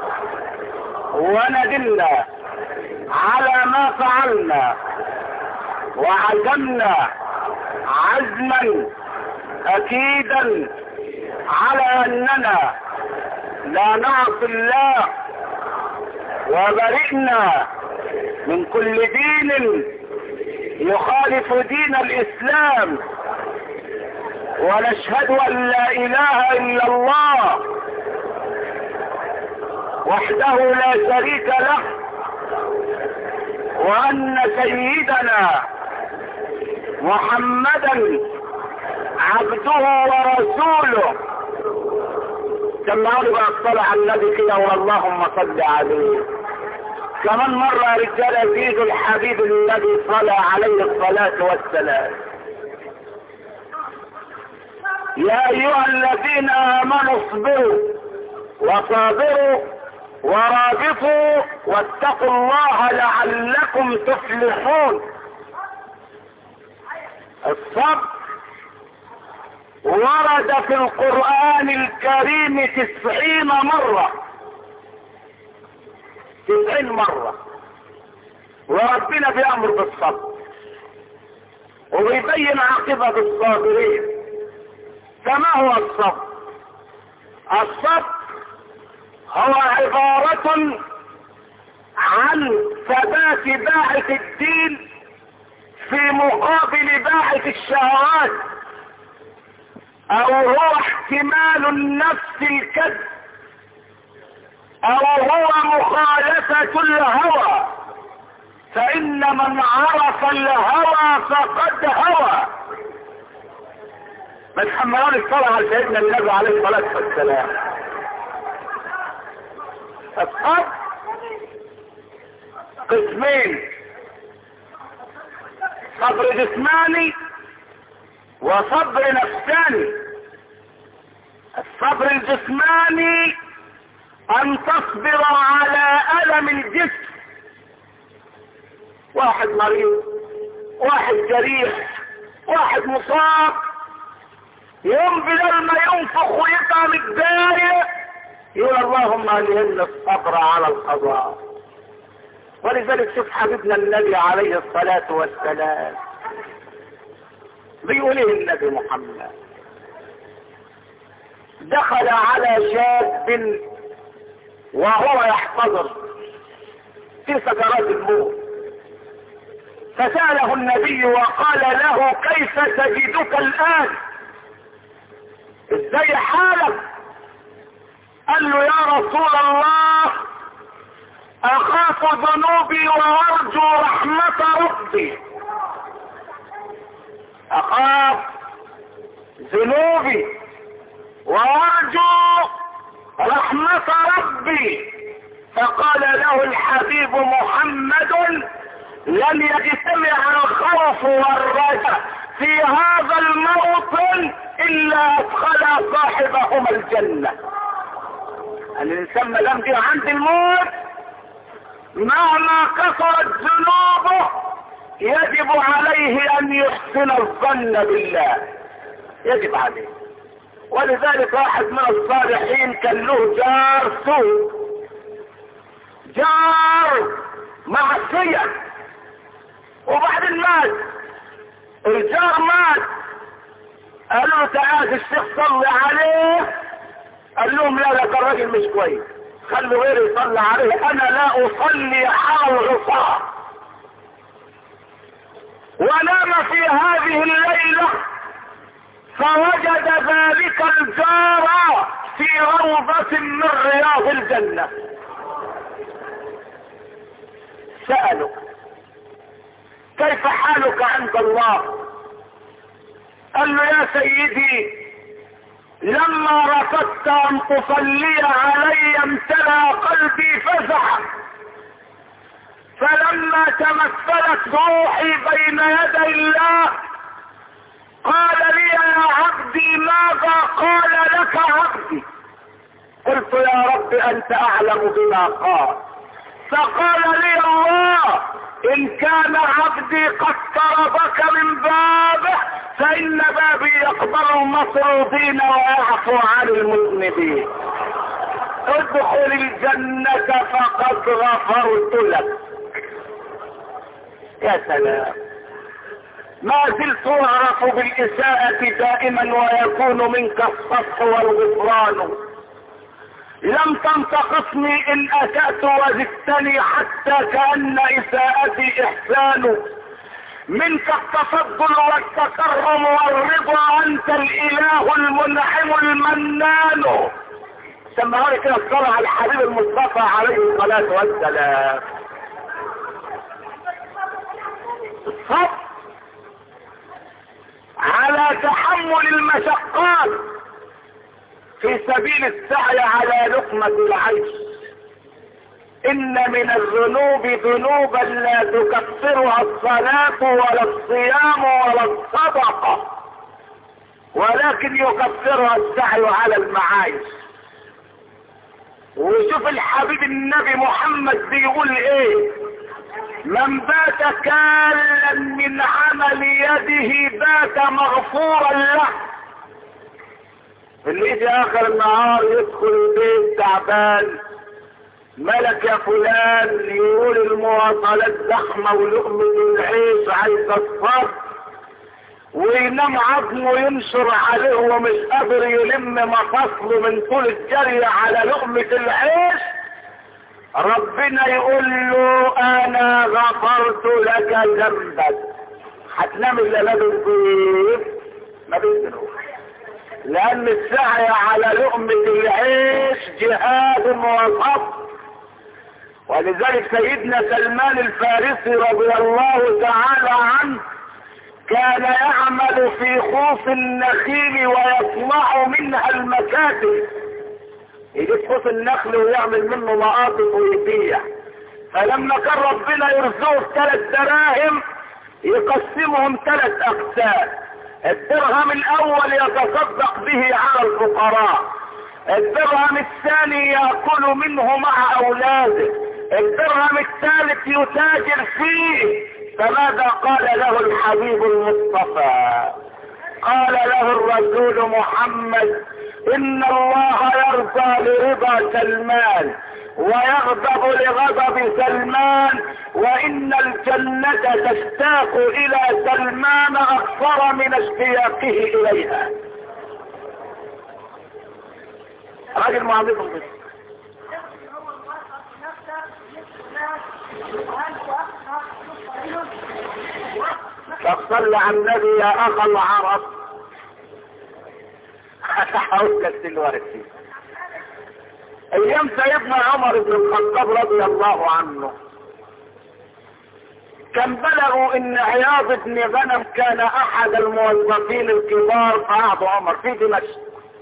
وندمنا على ما فعلنا، وعزمنا عزما اكيدا على اننا لا نعصي الله، وبرئنا من كل دين يخالف دين الاسلام، ونشهد ان لا اله الا الله وحده لا شريك له، وان سيدنا محمدا عبده ورسوله. سمعوني بقى الصلاة على النبي كده واللهم صل عليه. كمان مرة رجالة زيدوا الحبيب الذي صلى عليه الصلاة والسلام. يا ايها الذين امنوا اصبروا وصابروا ورابطوا واتقوا الله لعلكم تفلحون. الصبر ورد في القرآن الكريم تسعين مرة، تسعين مرة، وربنا بيأمر بالصبر وبيبين عاقبة الصابرين. فما هو الصبر؟ الصبر هو عبارة عن ثبات باعث الدين في مقابل باعث الشهوات، او هو احتمال النفس الكذب، او هو مخالفة الهوى، فان من عرف الهوى فقد هوى. ما تحملون الصلاة على سيدنا النبي عليه الصلاة والسلام. الصبر قسمين: صبر جسماني وصبر نفساني. الصبر الجسماني ان تصبر على الم الجسم، واحد مريض، واحد جريح، واحد مصاب، يوم بدل ما ينفخ ويبقى متضايق يقول اللهم الهمنا الصبر على القضاء. ولذلك شوف حبيبنا النبي عليه الصلاة والسلام بيقول ايه النبي محمد؟ دخل على شاب وهو يحتضر في سكرات الموت، فسأله النبي وقال له كيف تجدك الآن؟ ازاي حالك؟ قال له يا رسول الله اخاف ذنوبي وارجو رحمة ربي. اخاف ذنوبي وارجو رحمة ربي. فقال له الحبيب محمد لن يجتمع الخوف والرجاء في هذا الموطن الا ادخل صاحبهما الجنة. الانسان ما دام جه عند الموت مهما كثرت ذنوبه يجب عليه ان يحسن الظن بالله، يجب عليه. ولذلك واحد من الصالحين كان له جار سوء، جار معصية، وبعدين مات الجار، مات قالوا تعال الشيخ صلي عليه. قال لهم لا، ده كان راجل مش كويس، خلوا غيري يصلي عليه، انا لا اصلي على العصاة. ونام في هذه الليلة فوجد ذلك الجار في روضة من رياض الجنة. سألوا كيف حالك عند الله؟ قال له يا سيدي لما رفضت ان تصلي علي امتلأ قلبي فزعا، فلما تمثلت روحي بين يدي الله قال لي يا عبدي ماذا قال لك عبدي؟ قلت يا رب انت اعلم بما قال. فقال لي الله ان كان عبدي قد طردك من بابه فان بابي يقبل المطرودين ويعفو عن المذنبين. ادخل الجنة فقد غفرت لك. يا سلام، ما زلت اعرف بالاساءة دائما ويكون منك الصفح والغفران. لم تنتقصني ان اسأت وزدتني حتى كأن اساءتي احسان. منك التفضل والتكرم والرضا، انت الاله المنعم المنان. سمعوني كده الصلاة على الحبيب المصطفى عليه الصلاة والسلام. الصبر على تحمل المشقات في سبيل السعي على لقمة العيش. ان من الذنوب ذنوبا لا تكفرها الصلاة ولا الصيام ولا الصدقة، ولكن يكفرها السعي على المعايش. وشوف الحبيب النبي محمد بيقول ايه: من بات كالا من عمل يده بات مغفورا له. اللي يجي اخر النهار يدخل البيت تعبان، ملك يا فلان، يقول المواصلات زحمة ولقمة العيش عايز الصبر، وينام عظمه ينشر عليه ومش قادر يلم مفاصله من طول الجري على لقمة العيش. ربنا يقول له انا غفرت لك ذنبك. هتنام الا لا بالبيت ما بيتنوش، لان السعي على لقمة العيش جهاد وصبر. ولذلك سيدنا سلمان الفارسي رضي الله تعالى عنه كان يعمل في خوص النخيل ويصنع منها المكاتب. يجيب خوص النخل ويعمل منه مقاطف ويبيع. فلما كان ربنا يرزقه ثلاث دراهم يقسمهم ثلاث اقسام. الدرهم الاول يتصدق به على الفقراء، الدرهم الثاني يأكل منه مع اولاده، الدرهم الثالث يتاجر فيه. فماذا قال له الحبيب المصطفى؟ قال له الرسول محمد: ان الله يرضى لرضا سلمان ويغضب لغضب سلمان، وان الجنة تشتاق الى سلمان اكثر من اشتياقه اليها. راجل معاملته بس. فصل على النبي يا اخ العرب. هقول لك دلوقتي ايام سيدنا عمر بن الخطاب رضي الله عنه كان بلغوا ان عياض بن غنم كان احد الموظفين الكبار في عهد عمر في دمشق.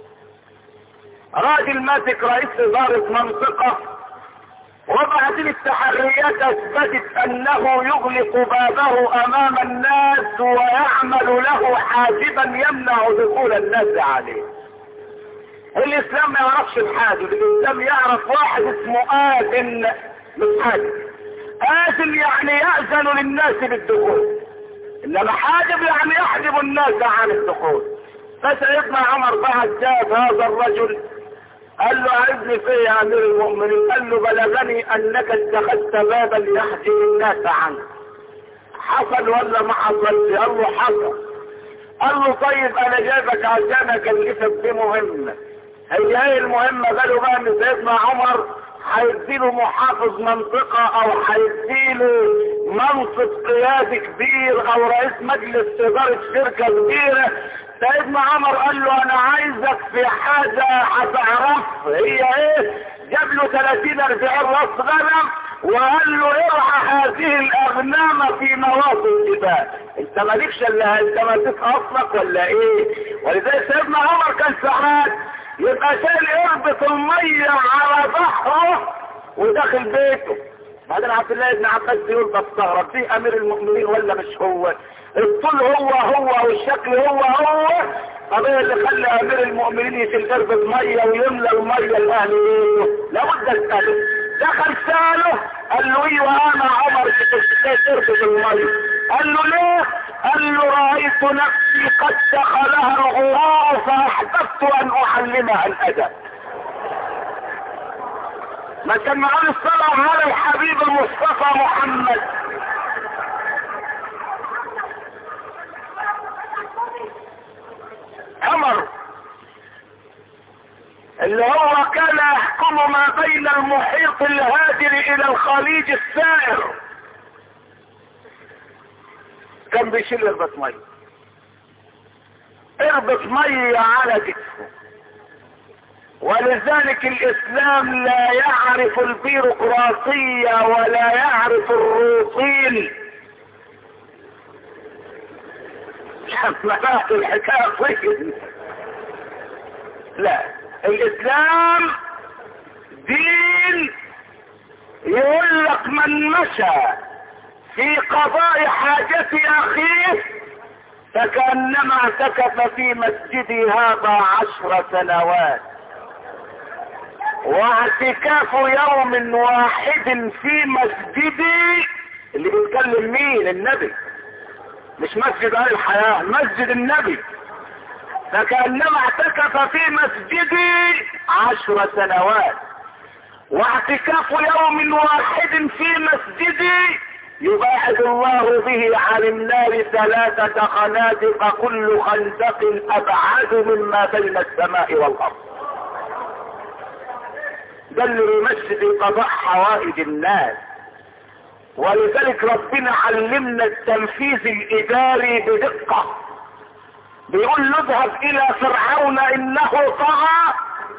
راجل ماسك رئيس ادارة منطقة، وبعدين التحريات اثبتت انه يغلق بابه امام الناس ويعمل له حاجبا يمنع دخول الناس عليه. الاسلام ما يعرفش الحاجب، الاسلام يعرف واحد اسمه آذن. مش حاجب، آذن يعني يأذن للناس بالدخول، انما حاجب يعني يحجب الناس عن الدخول. فسيدنا عمر بعد جاب هذا الرجل قال له: عايزني في يا امير المؤمنين؟ قال له: بلغني انك اتخذت بابا يحجب الناس عنك. حصل ولا ما حصلش؟ قال له: حصل. قال له طيب انا جايبك عشان اكلفك بمهمة. هي ايه المهمة؟ قالوا بقى ان سيدنا عمر هيديله محافظ منطقة او هيديله منصب قيادي كبير او رئيس مجلس ادارة شركة كبيرة. سيدنا عمر قال له انا عايزك في حاجة هتعرف هي ايه. جاب له ثلاثين اربعين راس غنم وقال له ارعى هذه الاغنام في نواصي الجبال. انت مالكش الا انت مالك اصلك ولا ايه؟ ولذلك سيدنا عمر كان ساعات يبقى شايل اربط المية على ظهره وداخل بيته. بعدين عبد الله بن عباس يقول بستغرب دي امير المؤمنين ولا مش هو؟ الطول هو هو والشكل هو هو. طب ايه اللي خلى امير المؤمنين يشيل اربط مية ويملى المية لاهل ايه؟ لابد اساله. دخل ساله قال له ايه وانا عمر اربط المية. قال له ليه؟ قال له رأيت نفسي قد دخلها الغراء فاحببت ان اعلمها الادب. ما كان معاه الصلاة على الحبيب المصطفى محمد. عمر اللي هو كان يحكم ما بين المحيط الهادر الى الخليج السائر كان بيشيل اربط ميه اربط ميه على كتفه. ولذلك الاسلام لا يعرف البيروقراطية ولا يعرف الروتين. شملات الحكاية فكر. لا، الاسلام دين يقول لك من مشى في قضاء حاجة اخيه فكأنما اعتكف في مسجدي هذا عشر سنوات. واعتكاف يوم واحد في مسجدي اللي بيتكلم مين؟ النبي، مش مسجد اهل الحياة، مسجد النبي. فكأنما اعتكف في مسجدي عشر سنوات. واعتكاف يوم واحد في مسجدي يباعد الله به عن النار ثلاثة خنادق كل خندق ابعد مما بين السماء والارض. ده اللي يمشي في قضاء حوائج الناس. ولذلك ربنا علمنا التنفيذ الاداري بدقة. بيقول له اذهب الى فرعون انه طغى.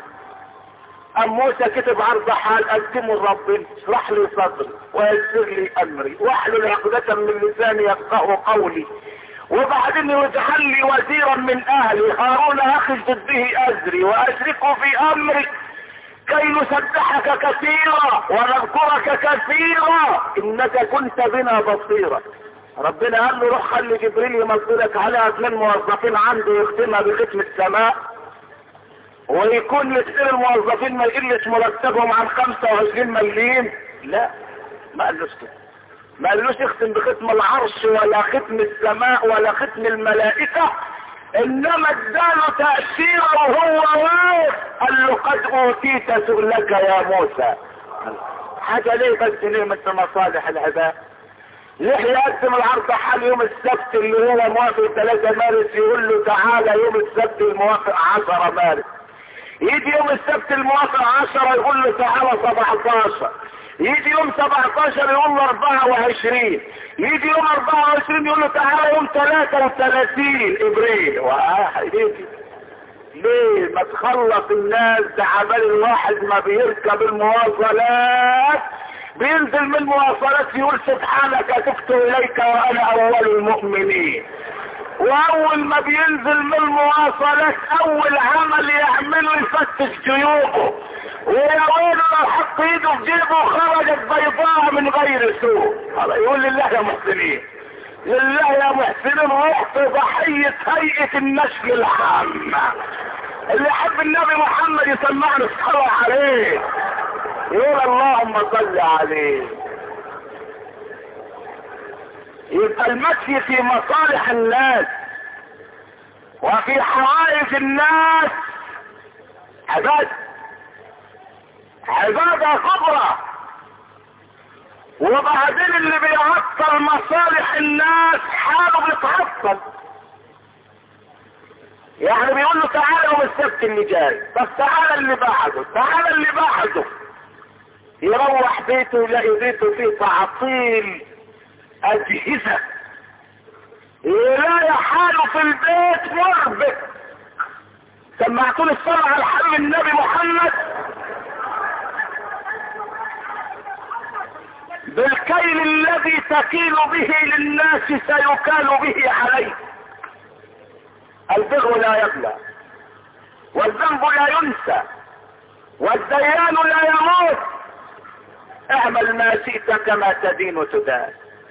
ام موسى كتب عرض حال قدمه لربنا اشرح لي صدري ويسر لي امري واحلل عقدة من لساني يفقهوا قولي وبعدين يجعل لي وزيرا من اهلي هارون اخي اشدد به ازري واشركه في امري كي نسبحك كثيرا ونذكرك كثيرا انك كنت بنا بصيرا. ربنا قال له روح خلي جبريل يمثلك على اثنين موظفين عنده يختمها بختم السماء ويكون لكثير الموظفين ما يقلش مرتبهم عن خمسة وعشرين مليون. لا، ما قالوش كده. ما قالوش اختم بختم العرش ولا ختم السماء ولا ختم الملائكة، انما اداله تأثيره وهو واقف قال له قد اوتيت سؤلك يا موسى. حاجة ليه بس ليه مثل مصالح العباد؟ ليه يقدم العرض حال يوم السبت اللي هو موافق ثلاثة مارس يقول له تعالى يوم السبت الموافق عشرة مارس. يجي يوم السبت الموافق عشرة يقول له تعالى سبعتاشر. يجي يوم سبعتاشر يقول له اربعة وعشرين. يجي يوم اربعة وعشرين يقول له تعالى يوم ثلاثة وثلاثين ابريل. واحد يجي ليه ما تخلص الناس؟ تعبان الواحد ما بيركب المواصلات بينزل من المواصلات يقول سبحانك تبت اليك وانا اول المؤمنين. واول ما بينزل من المواصلات اول عمل يعمله يفتش جيوبه ويا ويله لو حط ايده في جيبه خرجت بيضاء من غير سوء. يقول لله يا محسنين، لله يا محسنين رحت ضحية هيئة النشل العامة. اللي يحب النبي محمد يسمعني الصلاة عليه يقول اللهم صل عليه. يبقى المشي في مصالح الناس وفي حوائج الناس عبادة عبادة كبرى. وبعدين اللي بيعطل مصالح الناس حاله بيتعطل. يعني بيقول له تعالى يوم السبت اللي جاي، طب تعالى اللي بعده، تعالى اللي بعده. يروح بيته يلاقي بيته فيه تعطيل اجهزة، يلاقي حاله في البيت مربك. سمعتوني الصلاة على الحبيب النبي محمد. بالكيل الذي تكيل به للناس سيكال به عليه. البر لا يبلى، والذنب لا ينسى، والديان لا يموت. اعمل ما شئت كما تدين تدان.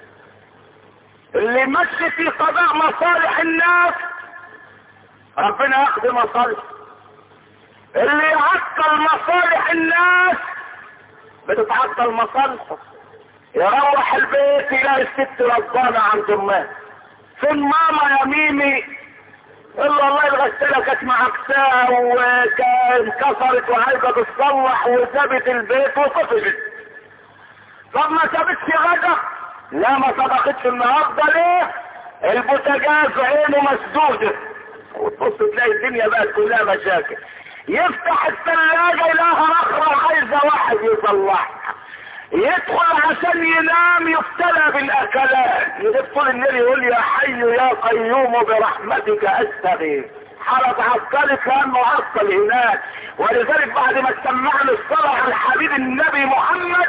اللي مشي في قضاء مصالح الناس ربنا ياخذ مصالح، اللي يعطل مصالح الناس بتتعطل مصالحه. يروح البيت يلاقي الست رضانة عند امها، فين ماما يا ميمي؟ الا والله الغسالة كانت معكساها وكان كسرت وعايزة تصلح وسابت البيت وطفشت. طب ما سابتش غدا؟ لا ما طبختش النهارده. ليه؟ البوتاجاز عينه مسدودة. وتبص تلاقي الدنيا بقت كلها مشاكل. يفتح الثلاجة يلاقيها اخرى عايزة واحد يصلحها. يدخل عشان ينام يبتلى بالاكلات، يدخل الليل يقول يا حي يا قيوم برحمتك استغيث. حرس عسكري كانه عسكر هناك. ولذلك بعد ما سمعنا الصلاة على الحبيب النبي محمد،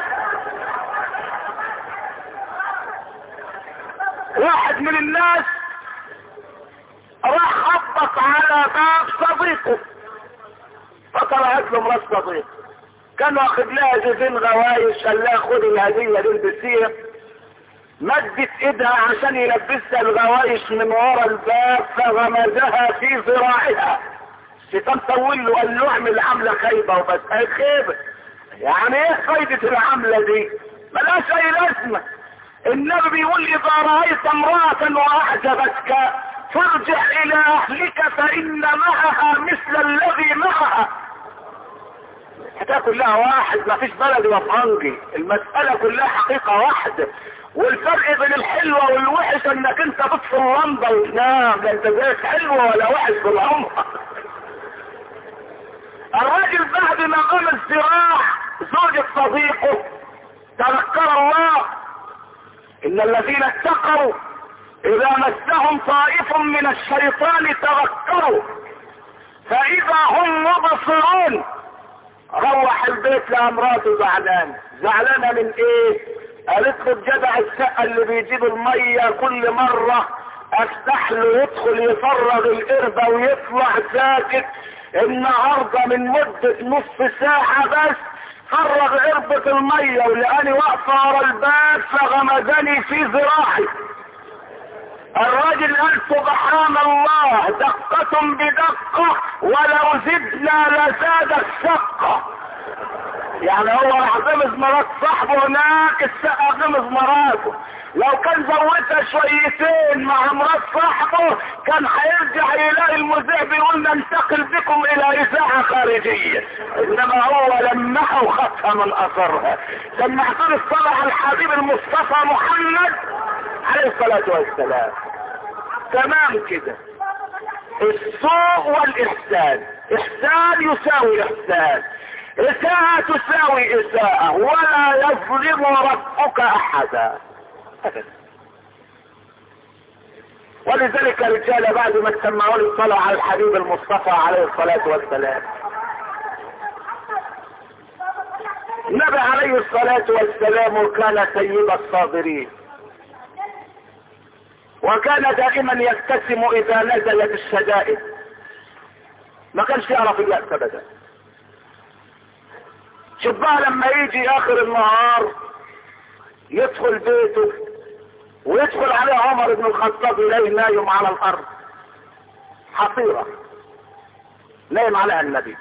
واحد من الناس راح خبط على باب صديقه، فطلعت له مرات صديق كان واخد لها جزين غوايش، قال لها خدي الهديه دي البسيها. مدت ايدها عشان يلبسها الغوايش من ورا الباب فغمزها في ذراعها. الشيطان طول له قال له اعمل عمله خايبه وبس. قال خيبه يعني ايه فايده العمله دي؟ ملهاش اي لازمه. النبي بيقول اذا رايت امراه واعجبتك فارجع الى اهلك فان معها مثل الذي معها. الحكايه كلها واحد، ما فيش بلد وفرنجي، المساله كلها حقيقه واحده. والفرق بين الحلوه والوحش انك انت تطفي اللمبه وتنام، لا انت زيك حلوه ولا وحش بالعمر. الراجل بعد ما قام الزراع زوجة صديقه تذكر الله ان الذين اتقوا اذا مسهم طائف من الشيطان تذكروا فاذا هم مبصرون. روح البيت لامراته زعلان. زعلانه من ايه؟ قالت له الجدع السقا اللي بيجيب الميه كل مره افتح له يدخل يفرغ القربه ويطلع ساكت، النهارده من مده نص ساعه بس فرغ قربة الميه ولقاني واقفه ورا الباب فغمزني في ذراعي. الراجل قال سبحان الله دقة بدقة ولو زدنا لزاد الشقة. يعني هو راح غمز مرات صاحبه هناك، السقا غمز مراته. لو كان زودها شويتين مع مرات صاحبه كان هيرجع يلاقي المذيع بيقول ننتقل بكم الى اذاعه خارجيه، انما هو لمحه وخدها من اثرها. سمعتوا الصلاه على الحبيب المصطفى محمد عليه الصلاه والسلام. تمام كده. السوء والاحسان، احسان يساوي احسان، اساءة تساوي اساءة، ولا يظلم ربك احدا ابدا. ولذلك رجال بعد ما سمعوا الصلاة على الحبيب المصطفى عليه الصلاة والسلام، النبي عليه الصلاة والسلام كان سيد الصابرين، وكان دائما يبتسم اذا نزلت الشدائد، ما كانش يعرف اليأس ابدا. شوف بقى لما يجي اخر النهار يدخل بيته ويدخل عليه عمر بن الخطاب يلاقيه نايم على الارض حصيرة نايم عليها النبي،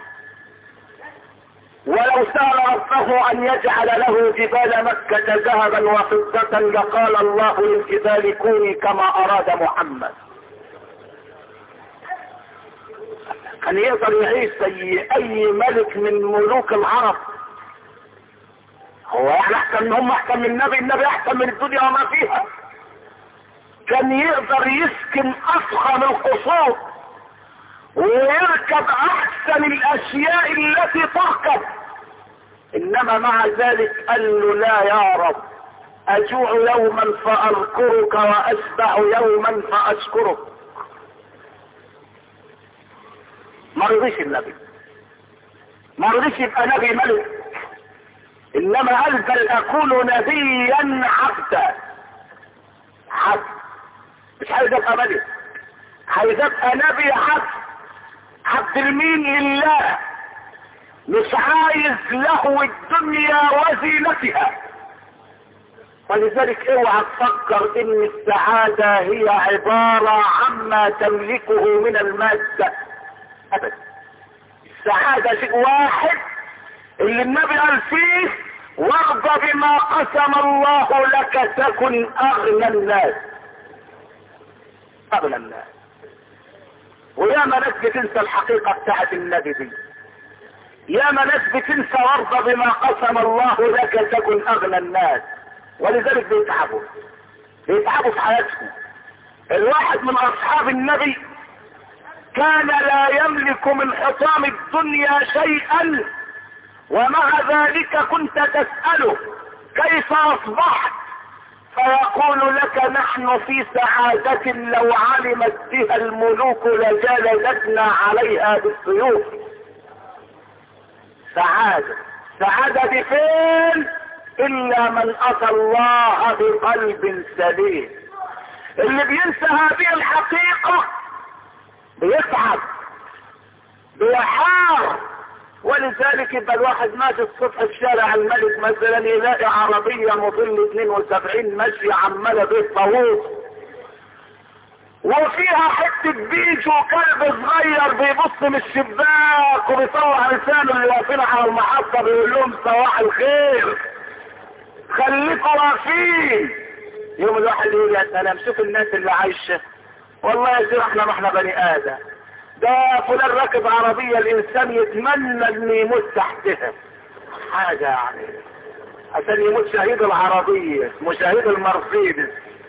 ولو سأل ربه ان يجعل له جبال مكة ذهبا وفضة لقال الله للجبال كوني كما اراد محمد. كان يقدر يعيش زي اي ملك من ملوك العرب. هو يعني احسن من هم احسن من النبي؟ النبي احسن من الدنيا وما فيها. كان يقدر يسكن افخم القصور ويركب احسن الاشياء التي تركب، انما مع ذلك قال له لا يا رب، اجوع يوما فاذكرك واشبع يوما فاشكرك. ما رضيش النبي، ما رضيش يبقى نبي ملك، انما قال بل اكون نبيا عبدا. عبد، مش عايز ابقى ملك، عايز ابقى نبي عبد. عبد المين؟ لله، مش عايز له الدنيا وزينتها. ولذلك اوعى تفكر ان السعادة هي عبارة عما تملكه من المادة ابدا. السعادة شيء واحد اللي النبي قال فيه وارضى بما قسم الله لك تكن اغنى الناس. اغنى الناس. وياما ناس بتنسى الحقيقة بتاعت النبي دي، ياما ناس بتنسى وارضى بما قسم الله لك تكن اغنى الناس، ولذلك بيتعبوا بيتعبوا في حياتهم. الواحد من اصحاب النبي كان لا يملك من حطام الدنيا شيئا، ومع ذلك كنت تسأله كيف اصبحت، فيقول لك نحن في سعادة لو علمت بها الملوك لجلدتنا عليها بالسيوف. سعادة، سعادة دي فين؟ الا من اتى الله بقلب سليم. اللي بينسى هذه الحقيقة بيتعب بيحار. ولذلك يبقى الواحد ماشي الصبح في شارع الملك مثلا يلاقي عربية موديل اثنين وسبعين ماشية عمالة بيه طاووس وفيها حتة بيج وكلب صغير بيبص من الشباك وبيطلع لسانه اللي واقفين على المحطة بيقول لهم صباح الخير خليكوا واقفين. يوم الواحد يقول يا سلام شوف الناس اللي عايشة، والله يا سيدي احنا ما احنا بني ادم، ده فلان راكب عربية الانسان يتمنى ان يموت تحتها حاجة يعني عشان يموت شهيد العربية مش شهيد المرسيدس.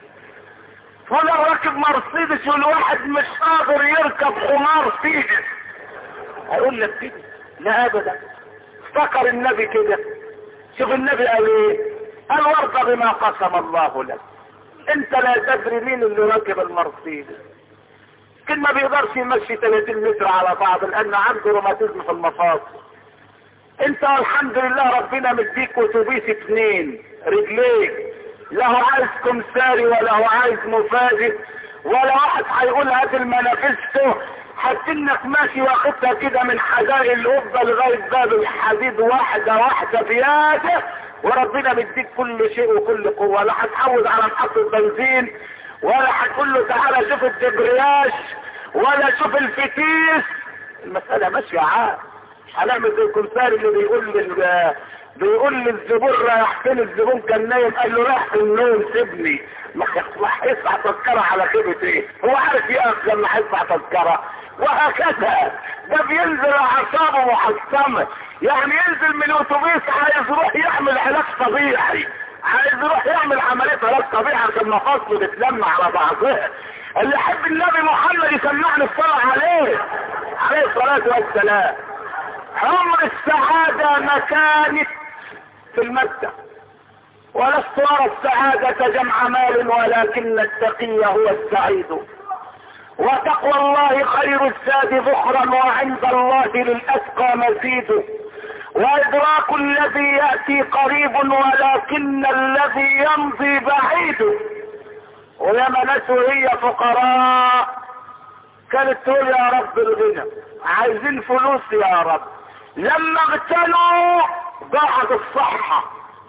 فلان راكب مرسيدس والواحد مش قادر يركب حمار سيدس. هيقول لك كده؟ لا ابدا. افتكر النبي كده. شوف النبي قال ايه؟ قال وارضى بما قسم الله لك. انت لا تدري مين اللي راكب المرسيدس، كل ما بيقدرش يمشي ثلاثين متر على بعض لان عنده روماتيزم في المفاصل. انت الحمد لله ربنا مديك اتوبيس اثنين رجليك، لا هو عايز كمساري ولا هو عايز مفاجئ ولا واحد هيقول هات المنافسته، حتنك ماشي واخدها كده من حدائق القبه لغايه باب الحديد واحده واحده بياده، وربنا مديك كل شيء وكل قوه. لا هتحوز على محطه بنزين ولا هتقول له تعالى شوف الدبرياج ولا شوف الفتيس. المساله ماشيه عاد. مش هنعمل زي الكمساري اللي بيقول لل بيقول للزبون رايح فين، الزبون كان نايم قال له رايح في النوم سيبني، ما هيدفع تذكره على خيبه ايه؟ هو عارف يقف لما هيدفع تذكره. وهكذا ده بينزل اعصابه محطمه، يعني ينزل من الاتوبيس عايز يروح يعمل علاج طبيعي، عايز يروح يعمل عمليه علاج طبيعي عشان مفاصله تتلم على بعضها. اللي يحب النبي محمد يسمعني الصلاه عليه عليه الصلاه والسلام. عمر السعاده ما كانت في المادة، ولست أرى السعادة جمع مال ولكن التقي هو السعيد، وتقوى الله خير الزاد ذخرا وعند الله للأتقى مزيد، وإدراك الذي يأتي قريب ولكن الذي يمضي بعيد. ولما ناس هي فقراء كانت تقول يا رب الغنى عايزين فلوس يا رب، لما اغتنوا ضاعت الصحة،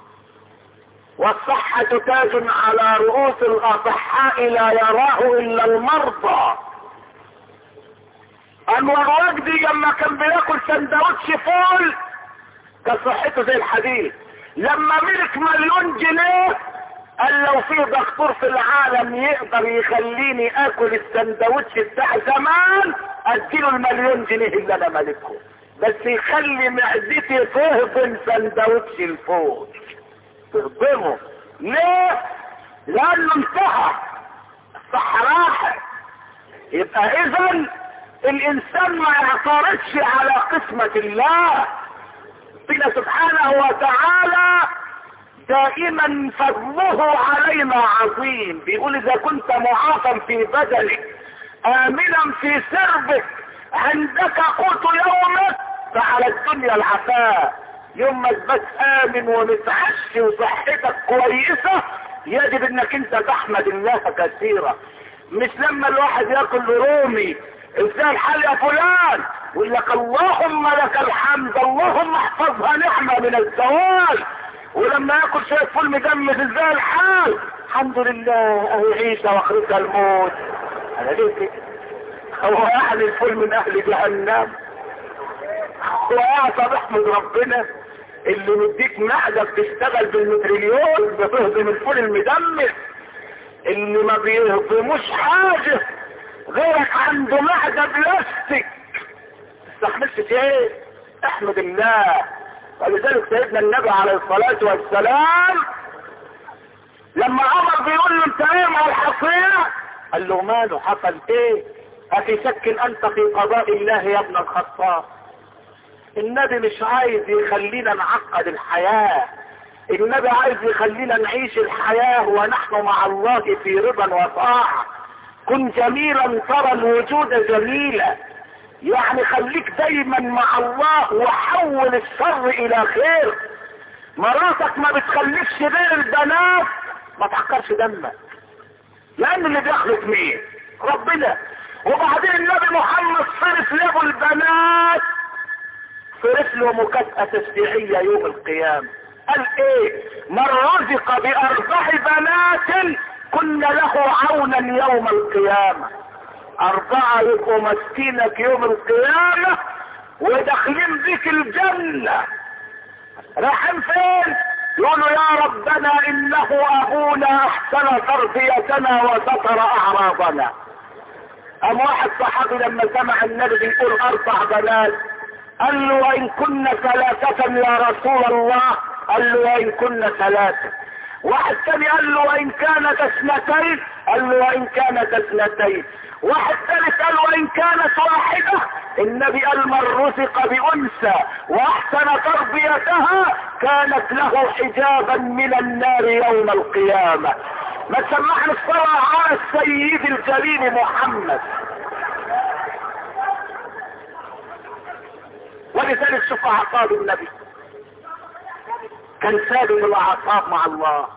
والصحة تاج على رؤوس الأصحاء لا يراه إلا المرضى. أنور وجدي لما كان بياكل سندوتش فول كان صحته زي الحديد، لما ملك مليون جنيه قال لو في دكتور في العالم يقدر يخليني اكل السندوتش بتاع زمان اديله المليون جنيه اللي انا ملكه، بس يخلي معدتي تهضم سندوتش الفول تهضمه. ليه؟ لانه انتهى، الصحة راحت. يبقى اذا الانسان ما يعترضش على قسمة الله. ربنا سبحانه وتعالى دائما فضله علينا عظيم. بيقول اذا كنت معافا في بدنك امنا في سربك عندك قوت يومك فعلى الدنيا العفاء. يوم ما تبقى امن ومتعشي وصحتك كويسة يجب انك انت تحمد الله كثيرا. مش لما الواحد ياكل رومي ازاي الحال يا فلان يقول لك اللهم لك الحمد اللهم احفظها نعمة من الزوال، ولما ياكل شوية فول مجمد ازاي الحال الحمد لله اهي عيشة واخرتها الموت. انا ليه كده؟ هو اهل الفول من اهل جهنم؟ هو اعصى احمد ربنا اللي مديك معدة بتشتغل بالمتريليون بتهضم الفول المدمر اللي ما بيهضموش حاجة غيرك عنده معدة بلاستيك تستحملش ايه؟ احمد الله. ولذلك سيدنا النبي عليه الصلاة والسلام لما عمر بيقول له انت ايه مع الحصير قال له ماله حصل ايه؟ افي شك انت في قضاء الله يا ابن الخطاب؟ النبي مش عايز يخلينا نعقد الحياة، النبي عايز يخلينا نعيش الحياة ونحن مع الله في رضا وطاعة. كن جميلا ترى الوجود جميلا، يعني خليك دايما مع الله وحول الشر الى خير. مراتك ما بتخليكش غير البنات ما تعكرش دمك، لان اللي بيخلق مين؟ ربنا. وبعدين النبي محمد صرف له البنات، صرف له مكافأة تشريعية يوم القيامة. قال ايه؟ من رزق باربع بنات كن له عونا يوم القيامة. اربعة يبقوا مسكينك يوم القيامة وداخلين بيك الجنة. رايحين فين؟ يقولوا يا ربنا انه ابونا احسن تربيتنا وستر اعراضنا. ام واحد صحابي لما سمع النبي بيقول اربع بنات قال له وان كنا ثلاثة يا رسول الله؟ قال له وان كنا ثلاثة. واحد ثاني قال له وان كانت اثنتين؟ قال له وان كانت اثنتين. واحد ثالث قال وان كانت واحدة. النبي قال من رزق بانثى واحسن تربيتها كانت له حجابا من النار يوم القيامة. ما تسمعنا الصلاة على السيد الجليل محمد. ولذلك شوف اعصاب النبي كان سابق الاعصاب مع الله.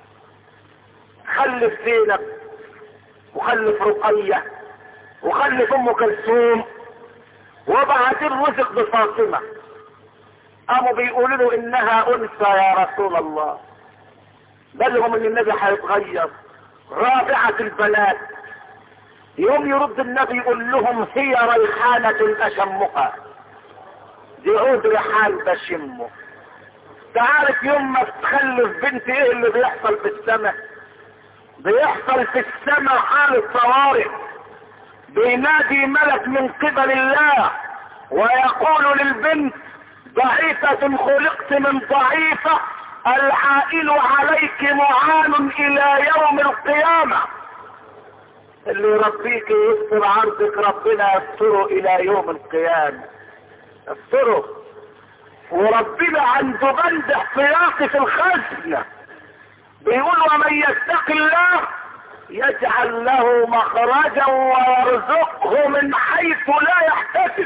خلف زينب وخلف رقية وخلف ام كلثوم وبعدين رزق بفاطمة. قاموا بيقولوا له انها انثى يا رسول الله، بلغم ان النبي هيتغير. رابعة البنات يوم يرد النبي يقول لهم هي ريحانة اشمها، دي عود ريحان بشمه. تعرف يوم ما تخلف بنت ايه اللي بيحصل في السماء؟ بيحصل في السماء حالة طوارئ، بينادي ملك من قبل الله ويقول للبنت ضعيفة خلقت من ضعيفة العائل عليك معان الى يوم القيامة. اللي يربيك يستر عرضك ربنا يستره الى يوم القيامة، يستره. وربنا عنده بند احتياطي في الخزنة بيقول ومن يتق الله يجعل له مخرجا ويرزقه من حيث لا يحتسب.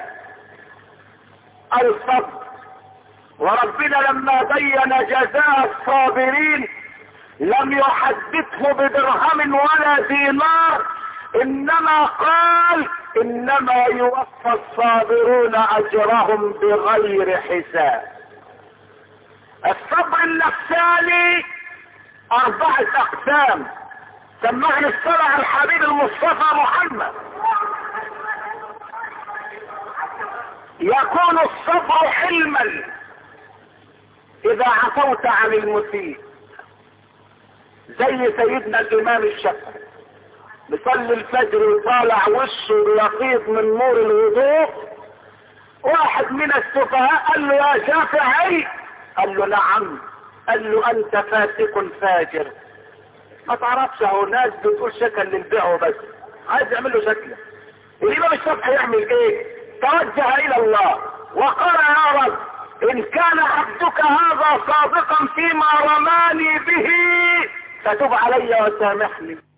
الصبر. وربنا لما بين جزاء الصابرين لم يحدثه بدرهم ولا دينار، انما قال انما يوفى الصابرون اجرهم بغير حساب. الصبر النفساني اربعة اقسام. سمعني الصلاة على الحبيب المصطفى محمد. يكون الصبر حلما اذا عفوت عن المسيء، زي سيدنا الامام الشافعي بيصلي الفجر وطالع وشه بيفيض من نور الوضوء. واحد من السفهاء قال له يا شافعي، قال له نعم. قال له انت فاسق فاجر. ما تعرفش اهو ناس بتقول شكل للبيع وبس، عايز يعمل له شكله. الامام الشافعي يعمل ايه؟ توجه الى الله وقال يا رب ان كان عبدك هذا صادقا فيما رماني به فتب علي وسامحني.